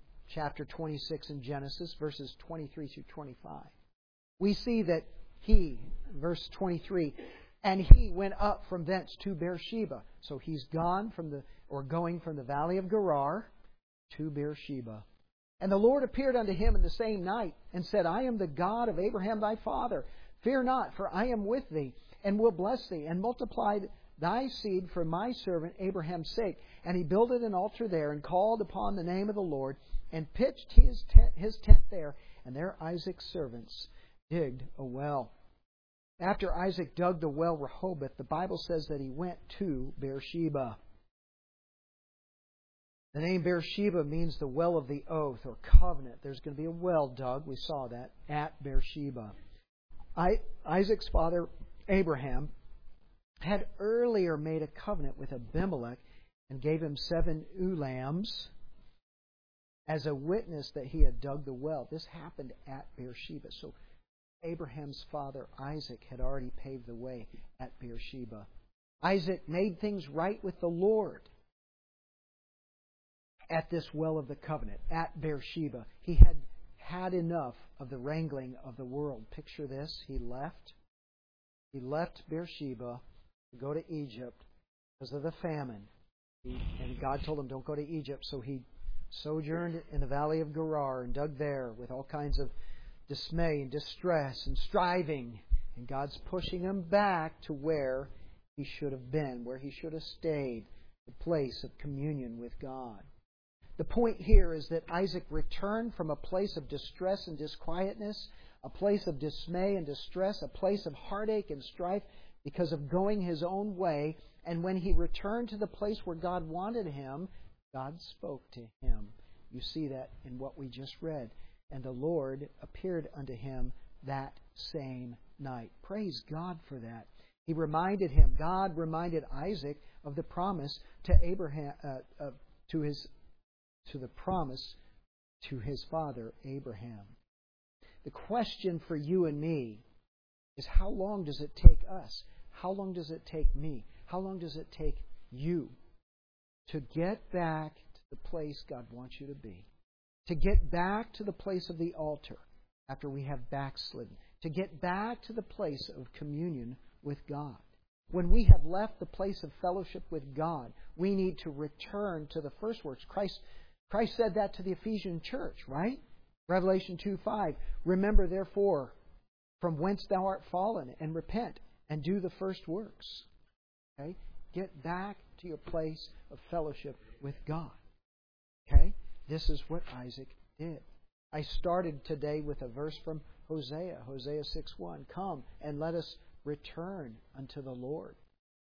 26 in Genesis, verses 23 through 25, we see that verse 23, and he went up from thence to Beersheba. So he's going from the valley of Gerar to Beersheba. And the Lord appeared unto him in the same night, and said, I am the God of Abraham thy father. Fear not, for I am with thee, and will bless thee, and multiply thy seed for my servant Abraham's sake. And he builded an altar there, and called upon the name of the Lord, and pitched his tent there. And there Isaac's servants digged a well. After Isaac dug the well Rehoboth, the Bible says that he went to Beersheba. The name Beersheba means the well of the oath or covenant. There's going to be a well dug. We saw that at Beersheba. Isaac's father, Abraham, had earlier made a covenant with Abimelech and gave him 7 ewe lambs as a witness that he had dug the well. This happened at Beersheba. So Abraham's father, Isaac, had already paved the way at Beersheba. Isaac made things right with the Lord at this well of the covenant, at Beersheba. He had had enough of the wrangling of the world. Picture this. He left Beersheba to go to Egypt because of the famine. And God told him, don't go to Egypt. So he sojourned in the valley of Gerar and dug there with all kinds of dismay and distress and striving. And God's pushing him back to where he should have been, where he should have stayed, the place of communion with God. The point here is that Isaac returned from a place of distress and disquietness, a place of dismay and distress, a place of heartache and strife, because of going his own way. And when he returned to the place where God wanted him, God spoke to him. You see that in what we just read. And the Lord appeared unto him that same night. Praise God for that. He reminded him, God reminded Isaac of the promise to Abraham, to the promise to his father Abraham. The question for you and me is, how long does it take us? How long does it take me? How long does it take you to get back to the place God wants you to be? To get back to the place of the altar after we have backslidden. To get back to the place of communion with God. When we have left the place of fellowship with God, we need to return to the first works. Christ said that to the Ephesian church, right? Revelation 2:5. Remember, therefore, from whence thou art fallen, and repent, and do the first works. Okay? Get back to your place of fellowship with God. Okay? This is what Isaac did. I started today with a verse from Hosea, Hosea 6:1. Come and let us return unto the Lord.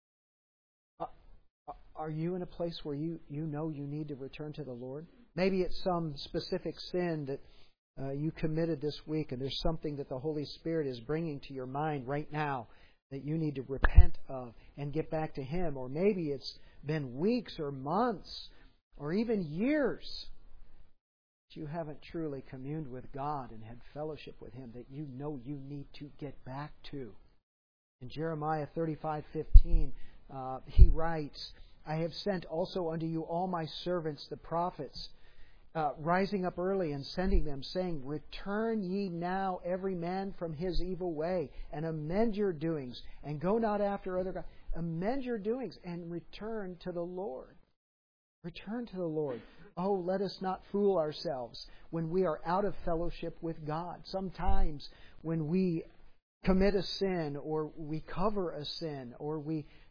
Are you in a place where you know you need to return to the Lord? Maybe it's some specific sin that you committed this week, and there's something that the Holy Spirit is bringing to your mind right now that you need to repent of and get back to Him. Or maybe it's been weeks or months or even years that you haven't truly communed with God and had fellowship with Him that you know you need to get back to. In Jeremiah 35:15, he writes, I have sent also unto you all my servants, the prophets, rising up early and sending them, saying, Return ye now every man from his evil way, and amend your doings, and go not after other gods. Amend your doings, and return to the Lord. Return to the Lord. Oh, let us not fool ourselves when we are out of fellowship with God. Sometimes when we commit a sin, or we cover a sin, or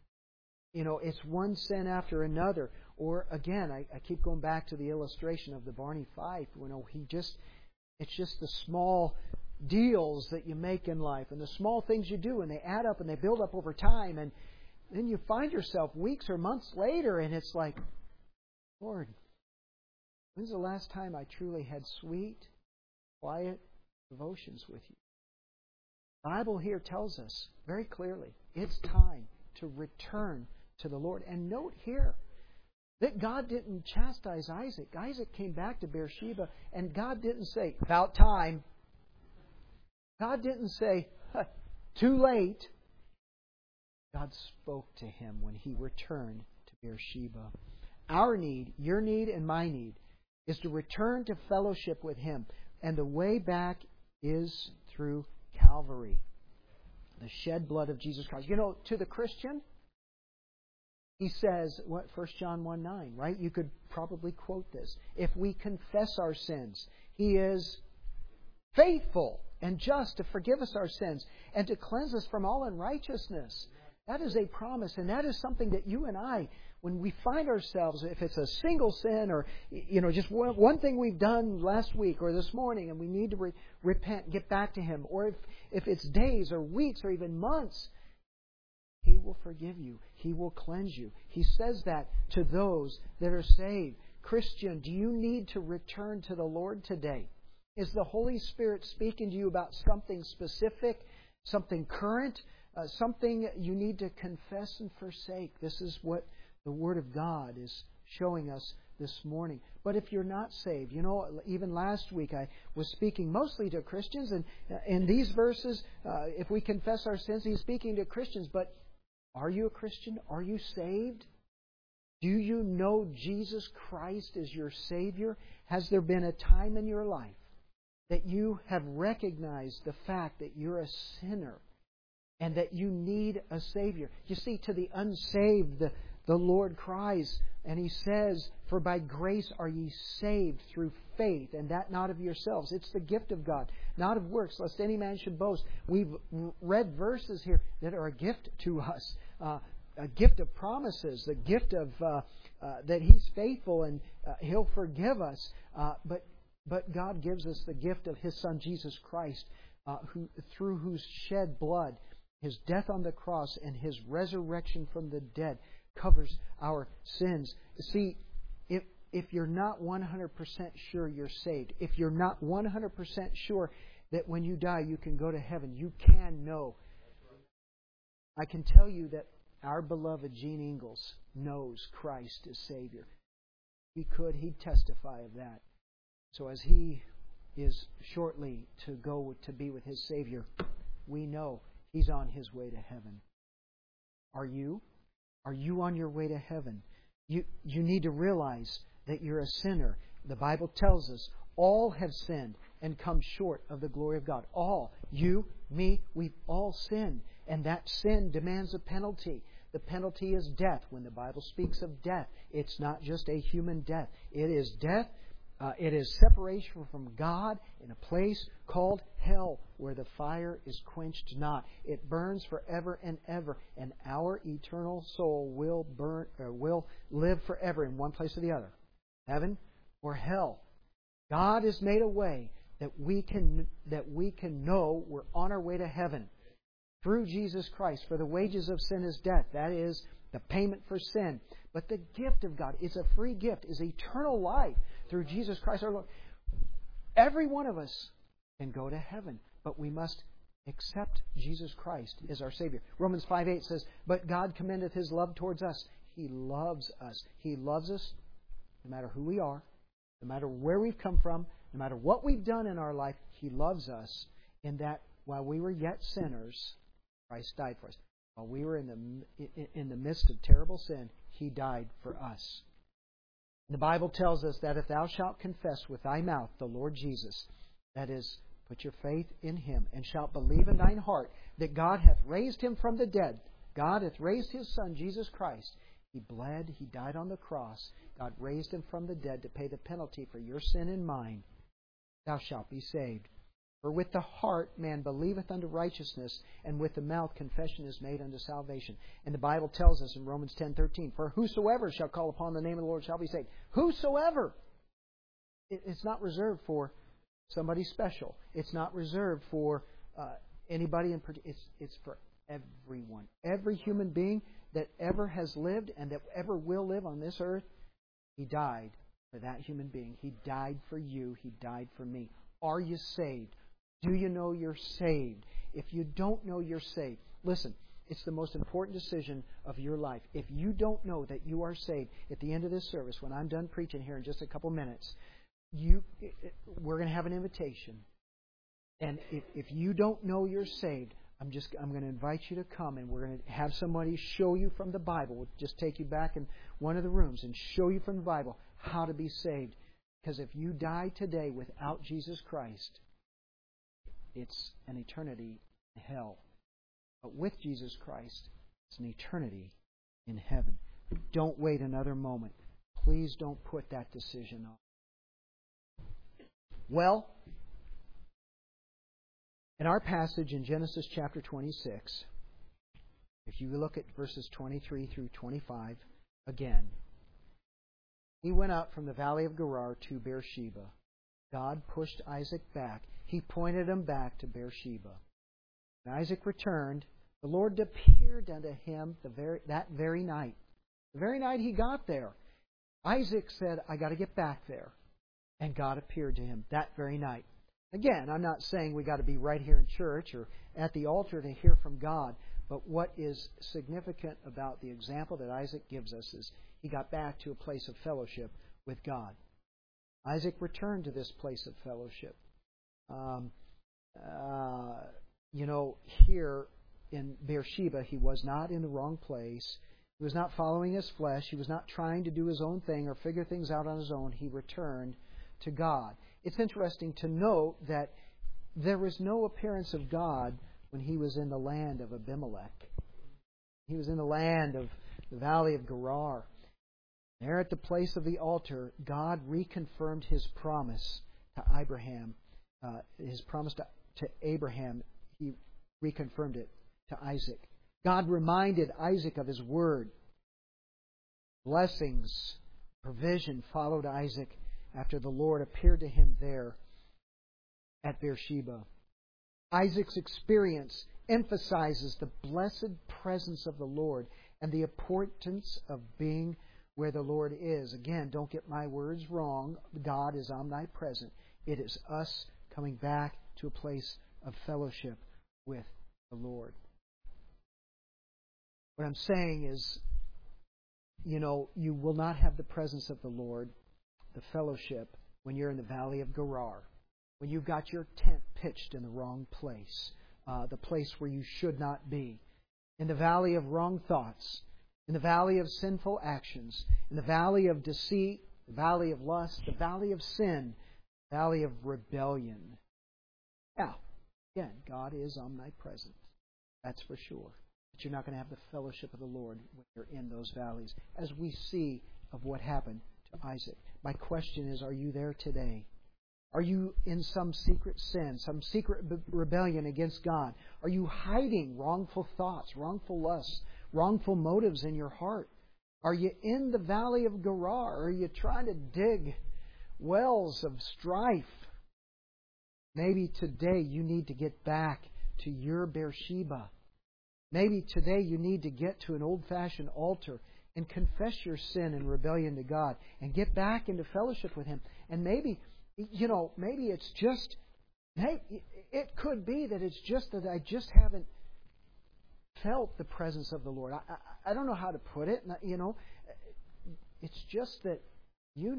it's one sin after another. Or again, I keep going back to the illustration of the Barney Fife. It's just the small deals that you make in life and the small things you do, and they add up and they build up over time, and then you find yourself weeks or months later, and it's like, Lord, when's the last time I truly had sweet, quiet devotions with you? The Bible here tells us very clearly it's time to return to the Lord. And note here that God didn't chastise Isaac. Isaac came back to Beersheba, and God didn't say, about time. God didn't say, too late. God spoke to him when he returned to Beersheba. Our need, your need and my need, is to return to fellowship with Him. And the way back is through Calvary, the shed blood of Jesus Christ. To the Christian, he says, 1 John 1:9, right? You could probably quote this. If we confess our sins, He is faithful and just to forgive us our sins and to cleanse us from all unrighteousness. That is a promise, and that is something that you and I, when we find ourselves, if it's a single sin or just one thing we've done last week or this morning, and we need to repent, get back to Him, or if it's days or weeks or even months, He will forgive you. He will cleanse you. He says that to those that are saved. Christian, do you need to return to the Lord today? Is the Holy Spirit speaking to you about something specific, something current, something you need to confess and forsake? This is what the Word of God is showing us this morning. But if you're not saved, even last week I was speaking mostly to Christians, and in these verses, if we confess our sins, He's speaking to Christians. But are you a Christian? Are you saved? Do you know Jesus Christ is your Savior? Has there been a time in your life that you have recognized the fact that you're a sinner and that you need a Savior? You see, to the unsaved, the Lord cries, and He says, For by grace are ye saved through faith, and that not of yourselves. It's the gift of God, not of works, lest any man should boast. We've read verses here that are a gift to us, a gift of promises, the gift of that He's faithful and He'll forgive us. But God gives us the gift of His Son, Jesus Christ, through whose shed blood His death on the cross and His resurrection from the dead covers our sins. See, if you're not 100% sure you're saved, if you're not 100% sure that when you die you can go to heaven, you can know. I can tell you that our beloved Gene Ingalls knows Christ as Savior. He'd testify of that. So as he is shortly to go to be with his Savior, we know he's on his way to heaven. Are you? Are you on your way to heaven? You need to realize that you're a sinner. The Bible tells us all have sinned and come short of the glory of God. All. You, me, we've all sinned. And that sin demands a penalty. The penalty is death. When the Bible speaks of death, it's not just a human death. It is death. It is separation from God in a place called hell, where the fire is quenched not. It burns forever and ever, and our eternal soul will live forever in one place or the other, heaven or hell. God has made a way that we can know we're on our way to heaven through Jesus Christ. For the wages of sin is death. That is the payment for sin. But the gift of God is a free gift, is eternal life through Jesus Christ our Lord. Every one of us can go to heaven, but we must accept Jesus Christ as our Savior. Romans 5:8 says, "But God commendeth His love towards us." He loves us. He loves us no matter who we are, no matter where we've come from, no matter what we've done in our life. He loves us in that while we were yet sinners, Christ died for us. While we were in the midst of terrible sin, He died for us. The Bible tells us that if thou shalt confess with thy mouth the Lord Jesus, that is, put your faith in Him, and shalt believe in thine heart that God hath raised Him from the dead, God hath raised His Son, Jesus Christ. He bled, He died on the cross. God raised Him from the dead to pay the penalty for your sin and mine. Thou shalt be saved. For with the heart man believeth unto righteousness, and with the mouth confession is made unto salvation. And the Bible tells us in Romans 10:13, "For whosoever shall call upon the name of the Lord shall be saved." Whosoever! It's not reserved for somebody special. It's not reserved for anybody in particular. It's for everyone. Every human being that ever has lived and that ever will live on this earth, He died for that human being. He died for you. He died for me. Are you saved? Do you know you're saved? If you don't know you're saved, listen, it's the most important decision of your life. If you don't know that you are saved, at the end of this service, when I'm done preaching here in just a couple minutes, we're going to have an invitation. And if you don't know you're saved, I'm going to invite you to come, and we're going to have somebody show you from the Bible. We'll just take you back in one of the rooms and show you from the Bible how to be saved. Because if you die today without Jesus Christ, it's an eternity in hell. But with Jesus Christ, it's an eternity in heaven. Don't wait another moment. Please don't put that decision off. Well, in our passage in Genesis chapter 26, if you look at verses 23 through 25 again, he went up from the valley of Gerar to Beersheba. God pushed Isaac back. He pointed him back to Beersheba. When Isaac returned, the Lord appeared unto him that very night. The very night he got there. Isaac said, "I got to get back there." And God appeared to him that very night. Again, I'm not saying we got to be right here in church or at the altar to hear from God. But what is significant about the example that Isaac gives us is he got back to a place of fellowship with God. Isaac returned to this place of fellowship. Here in Beersheba, he was not in the wrong place. He was not following his flesh. He was not trying to do his own thing or figure things out on his own. He returned to God. It's interesting to note that there was no appearance of God when he was in the land of Abimelech. He was in the land of the valley of Gerar. There at the place of the altar, God reconfirmed His promise to Abraham. His promise to Abraham, He reconfirmed it to Isaac. God reminded Isaac of His word. Blessings, provision followed Isaac after the Lord appeared to him there at Beersheba. Isaac's experience emphasizes the blessed presence of the Lord and the importance of being where the Lord is. Again, don't get my words wrong. God is omnipresent. It is us coming back to a place of fellowship with the Lord. What I'm saying is, you will not have the presence of the Lord, the fellowship, when you're in the valley of Gerar, when you've got your tent pitched in the wrong place, the place where you should not be, in the valley of wrong thoughts, in the valley of sinful actions, in the valley of deceit, the valley of lust, the valley of sin, the valley of rebellion. Now, again, God is omnipresent. That's for sure. But you're not going to have the fellowship of the Lord when you're in those valleys, as we see of what happened to Isaac. My question is, are you there today? Are you in some secret sin, some secret rebellion against God? Are you hiding wrongful thoughts, wrongful lusts, wrongful motives in your heart? Are you in the valley of Gerar? Are you trying to dig wells of strife? Maybe today you need to get back to your Beersheba. Maybe today you need to get to an old-fashioned altar and confess your sin and rebellion to God and get back into fellowship with Him. And maybe it's just, it could be that it's just that I just haven't felt the presence of the Lord. I don't know how to put it. It's just that you'll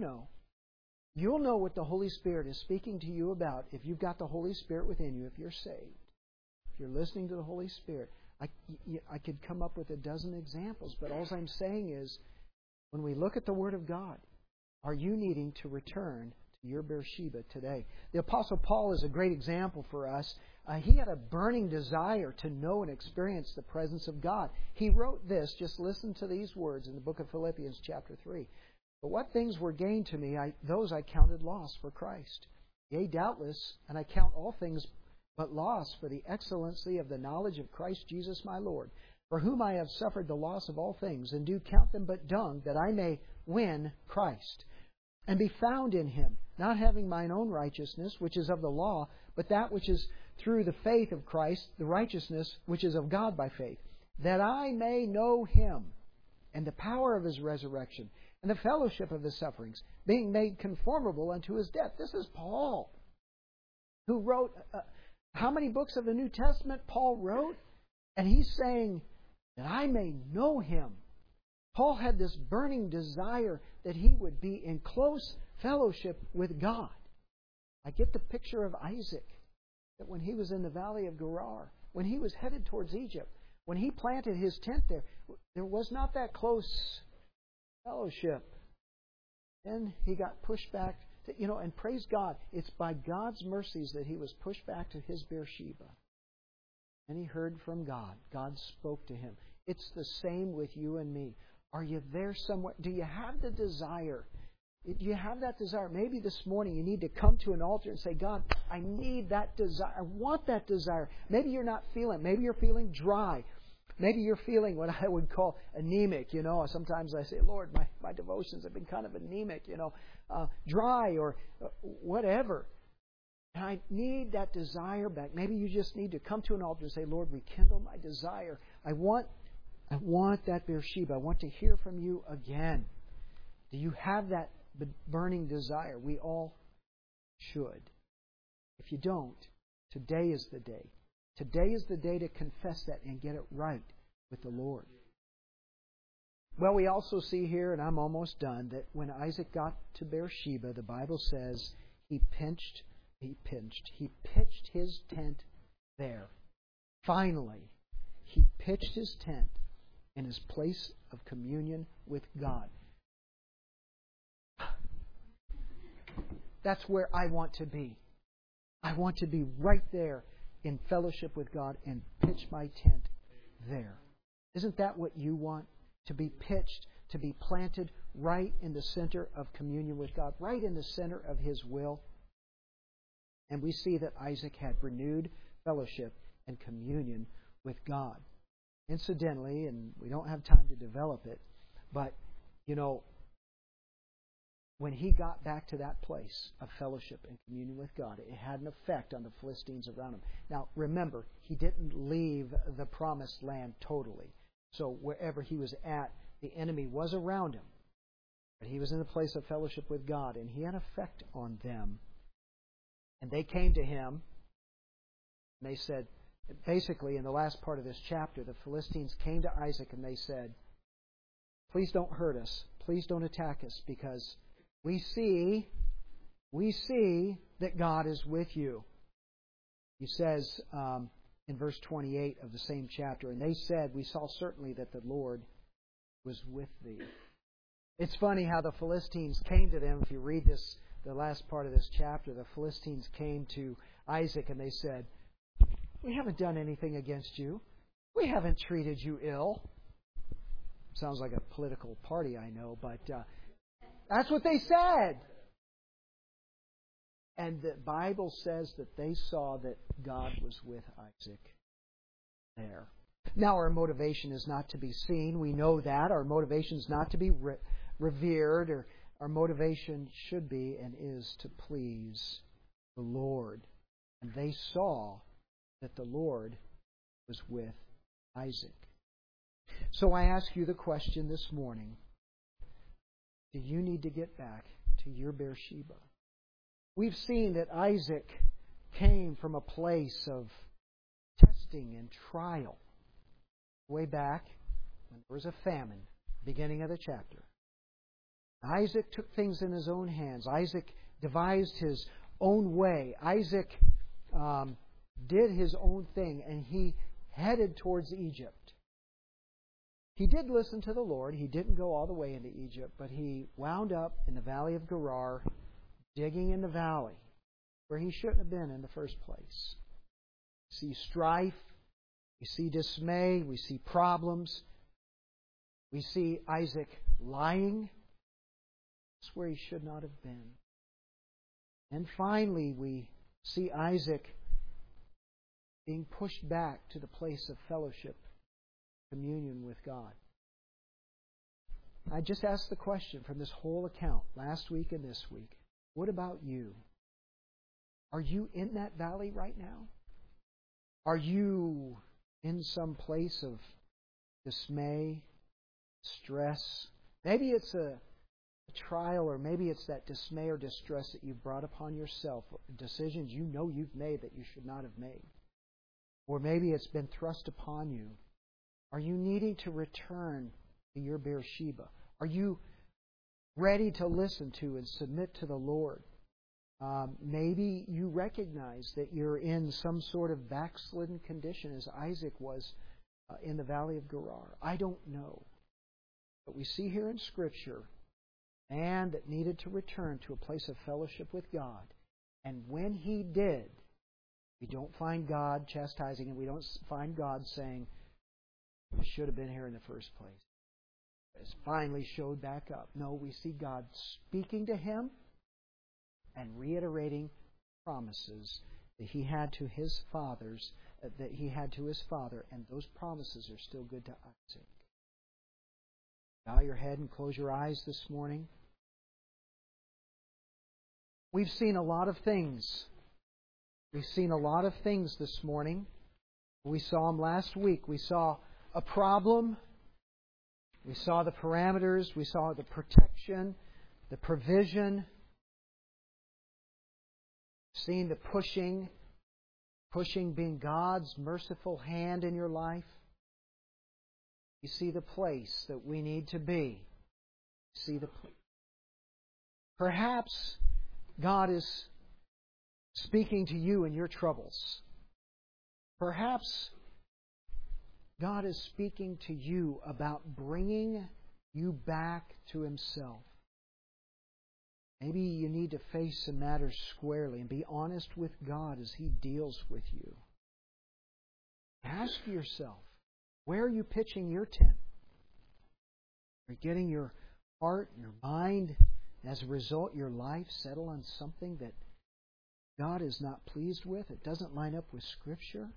know what the Holy Spirit is speaking to you about if you've got the Holy Spirit within you, if you're saved. If you're listening to the Holy Spirit. I could come up with a dozen examples, but all I'm saying is, when we look at the Word of God, are you needing to return to your Beersheba today? The Apostle Paul is a great example for us. He had a burning desire to know and experience the presence of God. He wrote this, just listen to these words in the book of Philippians chapter 3. But what things were gained to me, those I counted loss for Christ. Yea, doubtless, and I count all things but loss for the excellency of the knowledge of Christ Jesus my Lord, for whom I have suffered the loss of all things, and do count them but dung, that I may win Christ, and be found in Him, not having mine own righteousness, which is of the law, but that which is through the faith of Christ, the righteousness which is of God by faith, that I may know Him, and the power of His resurrection, and the fellowship of His sufferings, being made conformable unto His death. This is Paul, who wrote... how many books of the New Testament Paul wrote? And he's saying that I may know Him. Paul had this burning desire that he would be in close fellowship with God. I get the picture of Isaac, that when he was in the valley of Gerar, when he was headed towards Egypt, when he planted his tent there was not that close fellowship. Then he got pushed back. And praise God, it's by God's mercies that he was pushed back to his Beersheba. And he heard from God. God spoke to him. It's the same with you and me. Are you there somewhere? Do you have the desire? Do you have that desire? Maybe this morning you need to come to an altar and say, God, I need that desire. I want that desire. Maybe you're not feeling it. Maybe you're feeling dry. Maybe you're feeling what I would call anemic. Sometimes I say, Lord, my devotions have been kind of anemic, dry or whatever. And I need that desire back. Maybe you just need to come to an altar and say, Lord, rekindle my desire. I want that Beersheba. I want to hear from you again. Do you have that burning desire? We all should. If you don't, today is the day. Today is the day to confess that and get it right with the Lord. Well, we also see here, and I'm almost done, that when Isaac got to Beersheba, the Bible says he pitched his tent there. Finally, he pitched his tent in his place of communion with God. That's where I want to be. I want to be right there in fellowship with God and pitch my tent there. Isn't that what you want? To be pitched, to be planted right in the center of communion with God, right in the center of His will. And we see that Isaac had renewed fellowship and communion with God. Incidentally, and we don't have time to develop it, but, when he got back to that place of fellowship and communion with God, it had an effect on the Philistines around him. Now, remember, he didn't leave the promised land totally. So wherever he was at, the enemy was around him. But he was in a place of fellowship with God, and he had an effect on them. And they came to him, and they said, basically in the last part of this chapter, the Philistines came to Isaac and they said, please don't hurt us. Please don't attack us, because we see that God is with you. He says in verse 28 of the same chapter, and they said, we saw certainly that the Lord was with thee. It's funny how the Philistines came to them. If you read this, the last part of this chapter, the Philistines came to Isaac and they said, we haven't done anything against you. We haven't treated you ill. Sounds like a political party, I know, but that's what they said. And the Bible says that they saw that God was with Isaac there. Now, our motivation is not to be seen. We know that. Our motivation is not to be revered. Or our motivation should be and is to please the Lord. And they saw that the Lord was with Isaac. So I ask you the question this morning, do you need to get back to your Beersheba? We've seen that Isaac came from a place of testing and trial. Way back when there was a famine, beginning of the chapter. Isaac took things in his own hands. Isaac devised his own way. Isaac did his own thing, and he headed towards Egypt. He did listen to the Lord. He didn't go all the way into Egypt, but he wound up in the valley of Gerar, digging in the valley where he shouldn't have been in the first place. We see strife. We see dismay. We see problems. We see Isaac lying. That's where he should not have been. And finally, we see Isaac being pushed back to the place of fellowship, communion with God. I just asked the question from this whole account, last week and this week, what about you? Are you in that valley right now? Are you in some place of dismay, stress? Maybe it's a trial, or maybe it's that dismay or distress that you've brought upon yourself, decisions you know you've made that you should not have made. Or maybe it's been thrust upon you. Are you needing to return to your Beersheba? Are you ready to listen to and submit to the Lord? Maybe you recognize that you're in some sort of backslidden condition as Isaac was in the valley of Gerar. I don't know. But we see here in Scripture a man that needed to return to a place of fellowship with God. And when he did, we don't find God chastising him. We don't find God saying, you should have been here in the first place. It's finally showed back up. No, we see God speaking to him and reiterating promises that he had to his fathers, that he had to his father, and those promises are still good to Isaac. Bow your head and close your eyes this morning. We've seen a lot of things. We've seen a lot of things this morning. We saw them last week. We saw a problem. We saw the parameters. We saw the protection, the provision. Seen the pushing being God's merciful hand in your life. You see the place that we need to be. See the perhaps God is speaking to you in your troubles. Perhaps God is speaking to you about bringing you back to Himself. Maybe you need to face some matters squarely and be honest with God as He deals with you. Ask yourself, where are you pitching your tent? Are you getting your heart, your mind, and as a result, your life settle on something that God is not pleased with? It doesn't line up with Scripture?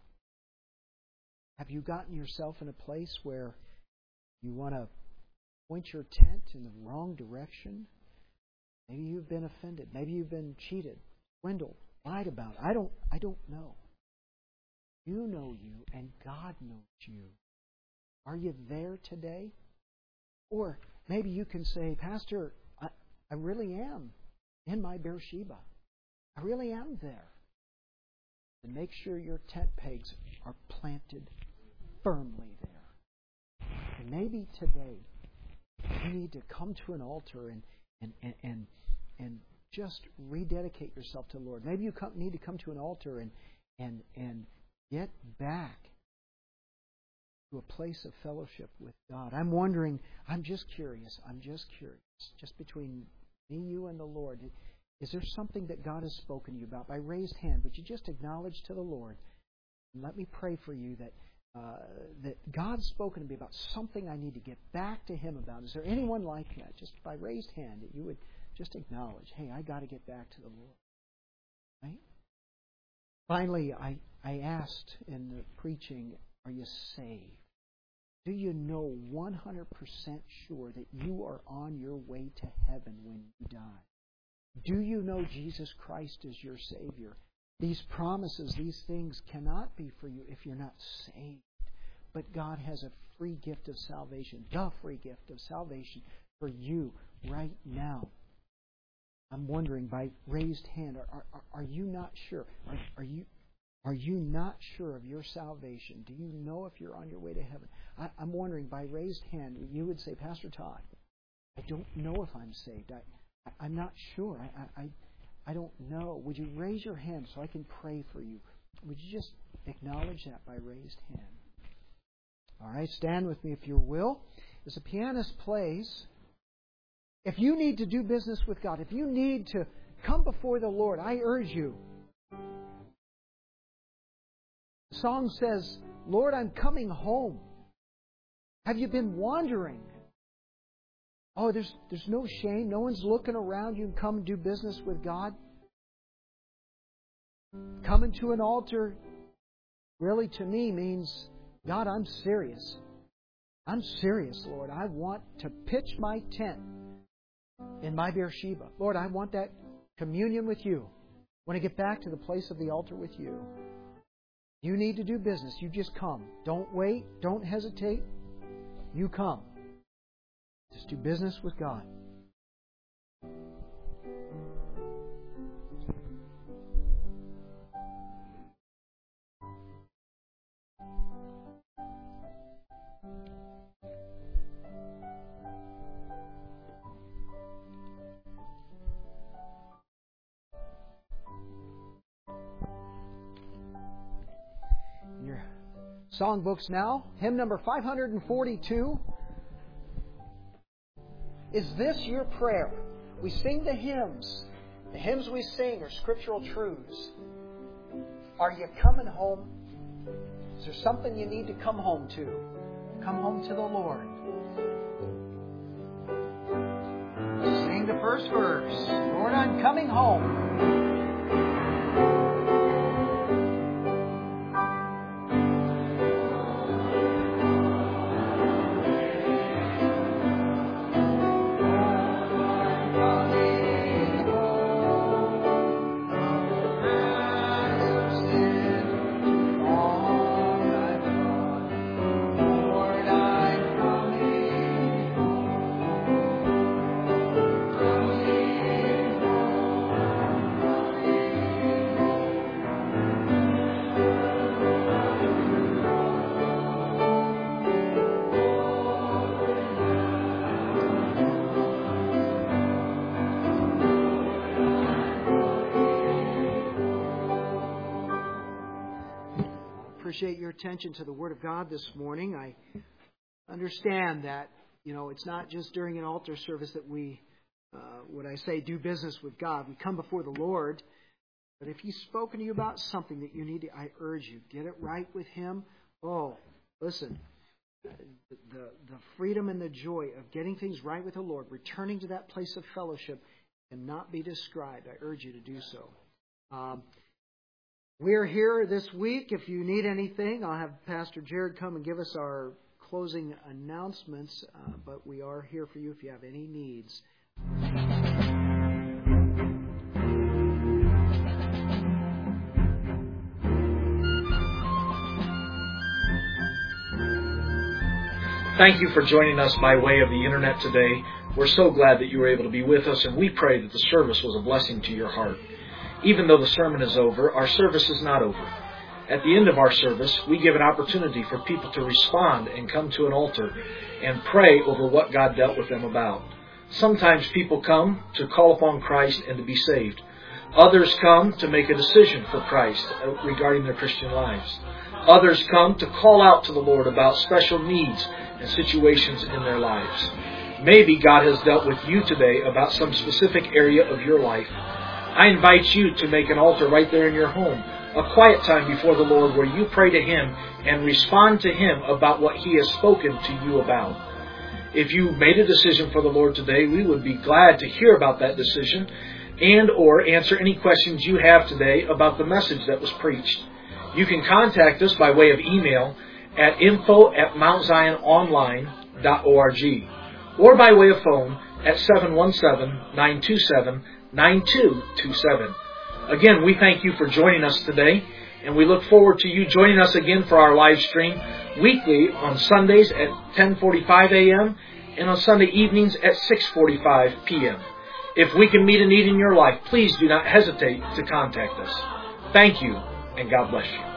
Have you gotten yourself in a place where you want point your tent in the wrong direction. Maybe you've been offended. Maybe you've been cheated, swindled, lied about. I don't know. You know you, and God knows you. Are you there today? Or maybe you can say, Pastor, I really am in my Beersheba. I really am there. And make sure your tent pegs are planted firmly there. And maybe today you need to come to an altar and just rededicate yourself to the Lord. Maybe you need to come to an altar and get back to a place of fellowship with God. I'm wondering, I'm just curious, just between me, you, and the Lord, is there something that God has spoken to you about? By raised hand, would you just acknowledge to the Lord, and let me pray for you that God's spoken to me about something I need to get back to Him about. Is there anyone like that? Just by raised hand, that you would just acknowledge, hey, I got to get back to the Lord. Right? Finally, I asked in the preaching, are you saved? Do you know 100% sure that you are on your way to heaven when you die? Do you know Jesus Christ is your Savior? These promises, these things cannot be for you if you're not saved. But God has a free gift of salvation, the free gift of salvation for you right now. I'm wondering, by raised hand, are you not sure? Are you not sure of your salvation? Do you know if you're on your way to heaven? I'm wondering, by raised hand, you would say, Pastor Todd, I don't know if I'm saved. I'm not sure. I don't know. Would you raise your hand so I can pray for you? Would you just acknowledge that by raised hand? All right, stand with me if you will. As the pianist plays, if you need to do business with God, if you need to come before the Lord, I urge you. The song says, Lord, I'm coming home. Have you been wandering? Oh, there's no shame. No one's looking around. You can come and do business with God. Coming to an altar really to me means, God, I'm serious. I'm serious, Lord. I want to pitch my tent in my Beersheba. Lord, I want that communion with you. I want to get back to the place of the altar with you. You need to do business. You just come. Don't wait. Don't hesitate. You come. Just do business with God. In your songbooks now, hymn number 542. Is this your prayer? We sing the hymns. The hymns we sing are scriptural truths. Are you coming home? Is there something you need to come home to? Come home to the Lord. Sing the first verse. Lord, I'm coming home. Appreciate your attention to the Word of God this morning. I understand that, it's not just during an altar service that we, do business with God. We come before the Lord. But if He's spoken to you about something that you need to, I urge you, get it right with Him. Oh, listen, the freedom and the joy of getting things right with the Lord, returning to that place of fellowship, cannot be described. I urge you to do so. We're here this week. If you need anything, I'll have Pastor Jared come and give us our closing announcements, but we are here for you if you have any needs. Thank you for joining us by way of the internet today. We're so glad that you were able to be with us, and we pray that the service was a blessing to your heart. Even though the sermon is over, our service is not over. At the end of our service, we give an opportunity for people to respond and come to an altar and pray over what God dealt with them about. Sometimes people come to call upon Christ and to be saved. Others come to make a decision for Christ regarding their Christian lives. Others come to call out to the Lord about special needs and situations in their lives. Maybe God has dealt with you today about some specific area of your life. I invite you to make an altar right there in your home, a quiet time before the Lord where you pray to Him and respond to Him about what He has spoken to you about. If you made a decision for the Lord today, we would be glad to hear about that decision and or answer any questions you have today about the message that was preached. You can contact us by way of email at info@mountziononline.org or by way of phone at 717-927-9227. Again, we thank you for joining us today, and we look forward to you joining us again for our live stream weekly on Sundays at 10:45 a.m. and on Sunday evenings at 6:45 p.m. If we can meet a need in your life, please do not hesitate to contact us. Thank you, and God bless you.